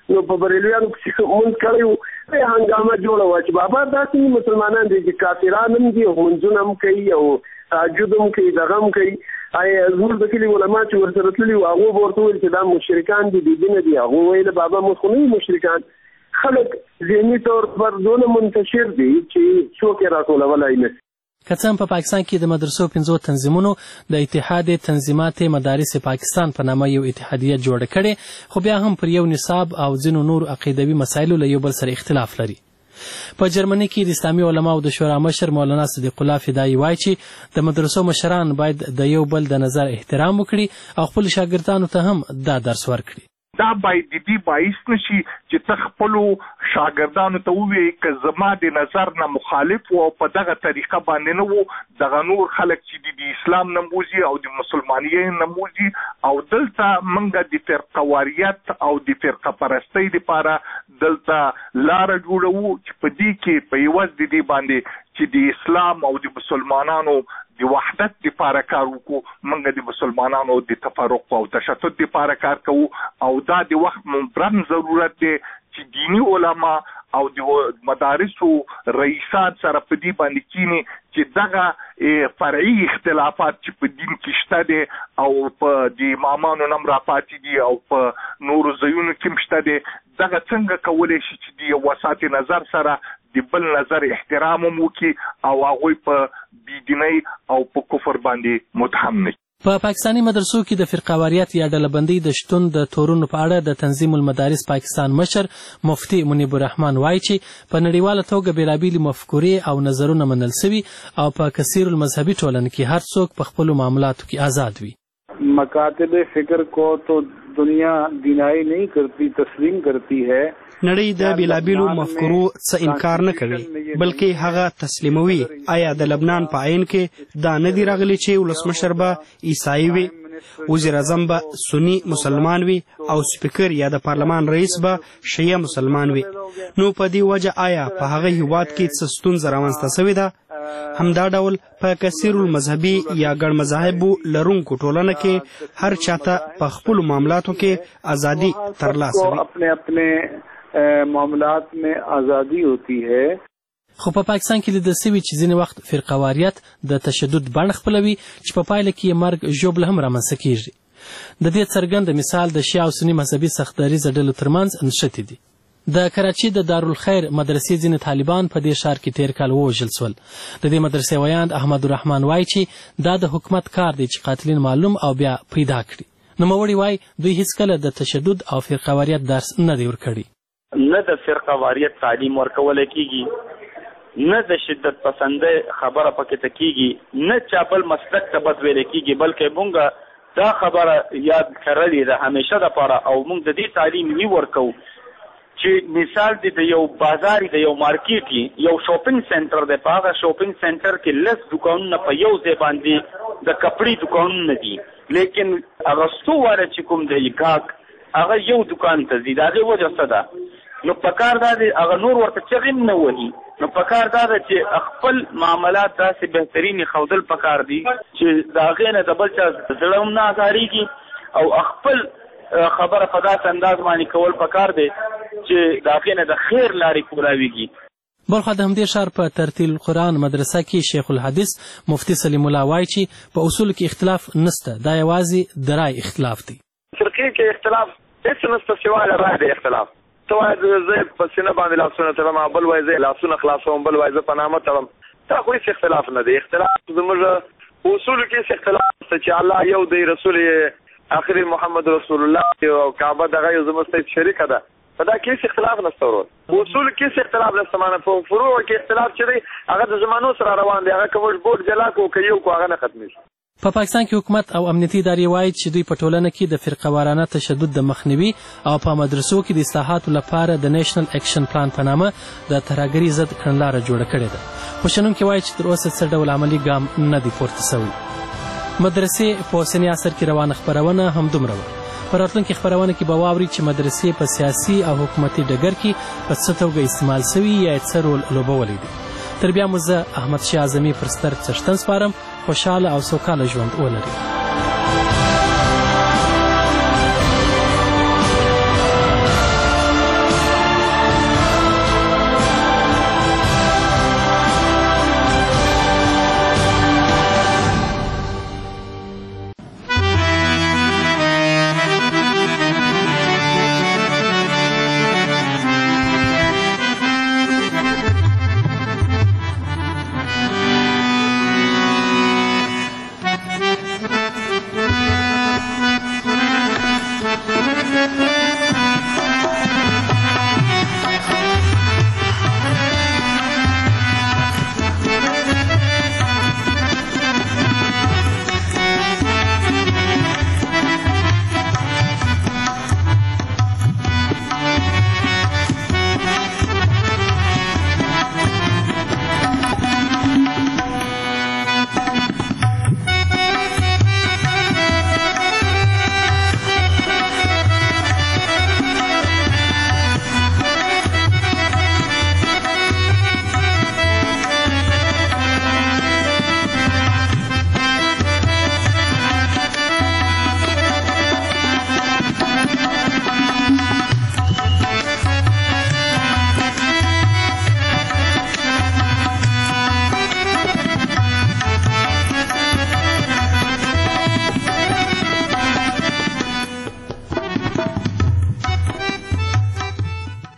نو په بریلیانو پسې مونږ کړی وو هنګامه جوړه وه چې بابا داسې مسلمانان دي چې کافران هم دي مونځونه هم کوي او تهجد هم کوي دغه هم کوي زموږ د کلي علما چې ورسره تللي وو هغو به ورته ویل چې دا مشرکان دي بېدینه دي هغو ویله بابا موږ خو نه یو مشرکان خلک ذهني طور پر دونه منتشر دي چې څوک یې راټولولی نه که څه هم په پاکستان کې د مدرسو پنځو تنظیمونو د اتحاد تنظیمات مدارس پاکستان په نامه یو اتحادیه جوړه کړې خو بیا هم پر یو نصاب او ځینو نور عقیدوي مسایلو له یو بل سره اختلاف لري. په جرمني کې د اسلامي علماو د شورا مشر مولانا صدیق الله فدایي وایي چې د مدرسو مشران باید د یو بل د نظر احترام وکړي او خپل شاګردانو ته هم دا درس ورکړي. دا باید د دې باعث نشي چې ته خپلو شاګردانو ته ووایې که زما د نظر نه مخالف و او په دغه طریقه باندې نه وو دغه نور خلک چې د اسلام نه موځي او د مسلمانیت نه موځي او دلته موږ د فرقواریت او د فرقه پرستۍ دپاره دلته لاره جوړوو چې په دې کې په عوض د دې باندې چې د اسلام او د مسلمانانو د وحدت دپاره کار وکړو موږ د مسلمانانو د تفرق او تشتت دپاره کار کوو او دا د وخت مبرم ضرورت دی چې دینی علما او د مدارسو رئیسان سره په دې باندې کینی چې دغه فرعي اختلافات چې په دین کې شته دي او په د امامانو نم راپاتې دي او په نورو ځایونو کې هم شته دي دغه څنګه کولی شي چې د یو وساط نظر سره د بل نظر احترام هم وکړي او هغوی په بېدینۍ او په کفر باندې متهم نه. په پاکستاني مدرسو کې د فرقواریت یا ډلبندۍ د شتون د تورونو په اړه د تنظیم المدارس پاکستان مشر مفتي منیب الرحمن وایي چې په نړیواله توګه بېلابېلې مفکورې او نظرونه منل سوي او په کثیر المذهبي ټولنه کې هر څوک په خپلو معاملاتو کې آزاد وي. مکاتب فکر کو تو دنیا دینائی نہیں کرتی تسلیم کرتی ہے. نړۍ د بیلابیلو مفکورو څه انکار نه کوي بلکې هغه تسلیموي. آیا د لبنان په عین کې دا نه دی راغلی چې ولسمشر به عیسائی وي، وزیر اعظم به سنی مسلمان وي او سپیکر یا د پارلمان رئیس به شیعه مسلمان وي؟ نو په دې وجه آیا په هغه هیواد کې څه ستونزه رامنځته سوې ده؟ همدا ډول په کثیر المذهبي یا ګڼ مذاهبو لرونکو ټولنه کې هر چاته په خپلو معاملاتو کې ازادي ترلاسه وي. اپنے اپنے معاملات میں آزادی ہوتی ہے. خو په پاکستان کې لیدل سوي چې ځینې وخت فرقواریت د تشدد بڼه خپلوي چې په پایله کې یې مرګ ژوبله هم رامنځته کیږي. د دې څرګند مثال د شیعه او سني مذهبي سختدریځه ډلو ترمنځ نښتې دي. د کراچي د دارالخیر مدرسې ځینې طالبان په دې ښار کې تیر کال ووژل سول. د دې مدرسې ویاند احمد الرحمن وایي چې دا د حکومت کار دی چې قاتلین معلوم او بیا پیدا کړي. نوموړي وایي دوی هیڅکله د تشدد او فرقواریت درس نه دی ورکړی. نه د فرقواریت تعلیم ورکولی کیږي، نه د شدت پسندۍ خبره پکې ته کیږي، نه چا بل مسلک ته بد ویلی کیږي، بلکې مونږ دا خبره یاد کړلې ده همیشه دپاره او مونږ د دې تعلیم وی ورکو چې مثال دی د یو بازار د یو مارکیټ یو شاپینګ سنټر دی، په هغه شاپینګ سنټر کې لس دوکانونه په یو ځای باندې د کپړې دوکانونه دي، لیکن اغوستو والا چې کوم دی ګاهک هغه یو دوکان ته ځي. د هغې وجه څه ده؟ نو پکار دا دی هغه نور ورته چغې نه وهي، نو پکار دا ده چې خپل معاملات داسې بهترینې ښودل پکار دي چې د هغې نه د بل چا زړه هم نه ازارېږي او خپل خبره په داسې انداز باندې کول پکار دی چې د هغې نه د خیر لارې کولاویږي. بلخوا د همدې ښار په ترتیل القرآن مدرسه کې شیخ الحدیث مفتي سلیم الله وایي چې په اصولو کې اختلاف نشته، دا یوازې د رای اختلاف دی. فرقې کې اختلاف هېڅ نشته سوا د رای د اختلاف. ته وایې زه په سینه باندې لاسونه تړم، بل وایي زه لاسونه خلاصوم، بل وایي زه په نامه تړم. دا خو هېڅ اختلاف نه دی. اختلاف زموږ په اصولو کې هېڅ اختلاف نشته چې الله یو دی، رسول آخري محمد رسول الله او کعبه دغه یو زموږ شریکه ده. په دا کې هېڅ اختلاف نشته ورور. په اصولو کې هېڅ اختلاف نشته. معنی په فروع کې اختلاف چې دی هغه د زمانو سره روان دی. هغه که موږ بوټ جلا کړو که یو کړو هغه نه ختمېږي. په پاکستان کې حکومت او امنیتي ادارې وایي چې دوی په ټولنه کې د فرقهوارانه تشدد د مخنیوي او په مدرسو کې د اصلاحاتو لپاره د نیشنل اکشن پلان په نامه د ترهګرۍ ضد کړنلاره جوړه کړې ده. خو شنونکي وایي چې تر اوسه څه ډول عملي ګام نه دی پورته سوی. مدرسې په اوسني عصر کې روانه خپرونه همدومره وه. په راتلونکي خپرونه کې به واوري چې مدرسې په سیاسي او حکومتي ډګر کې په څه توګه استعمال سوي یا یې څه رول لوبولی دی. تر بیا مو زه احمد شاه اعظمي پر ستر څښتن سپارم. خوشحاله او سوکاله ژوند ولرئ.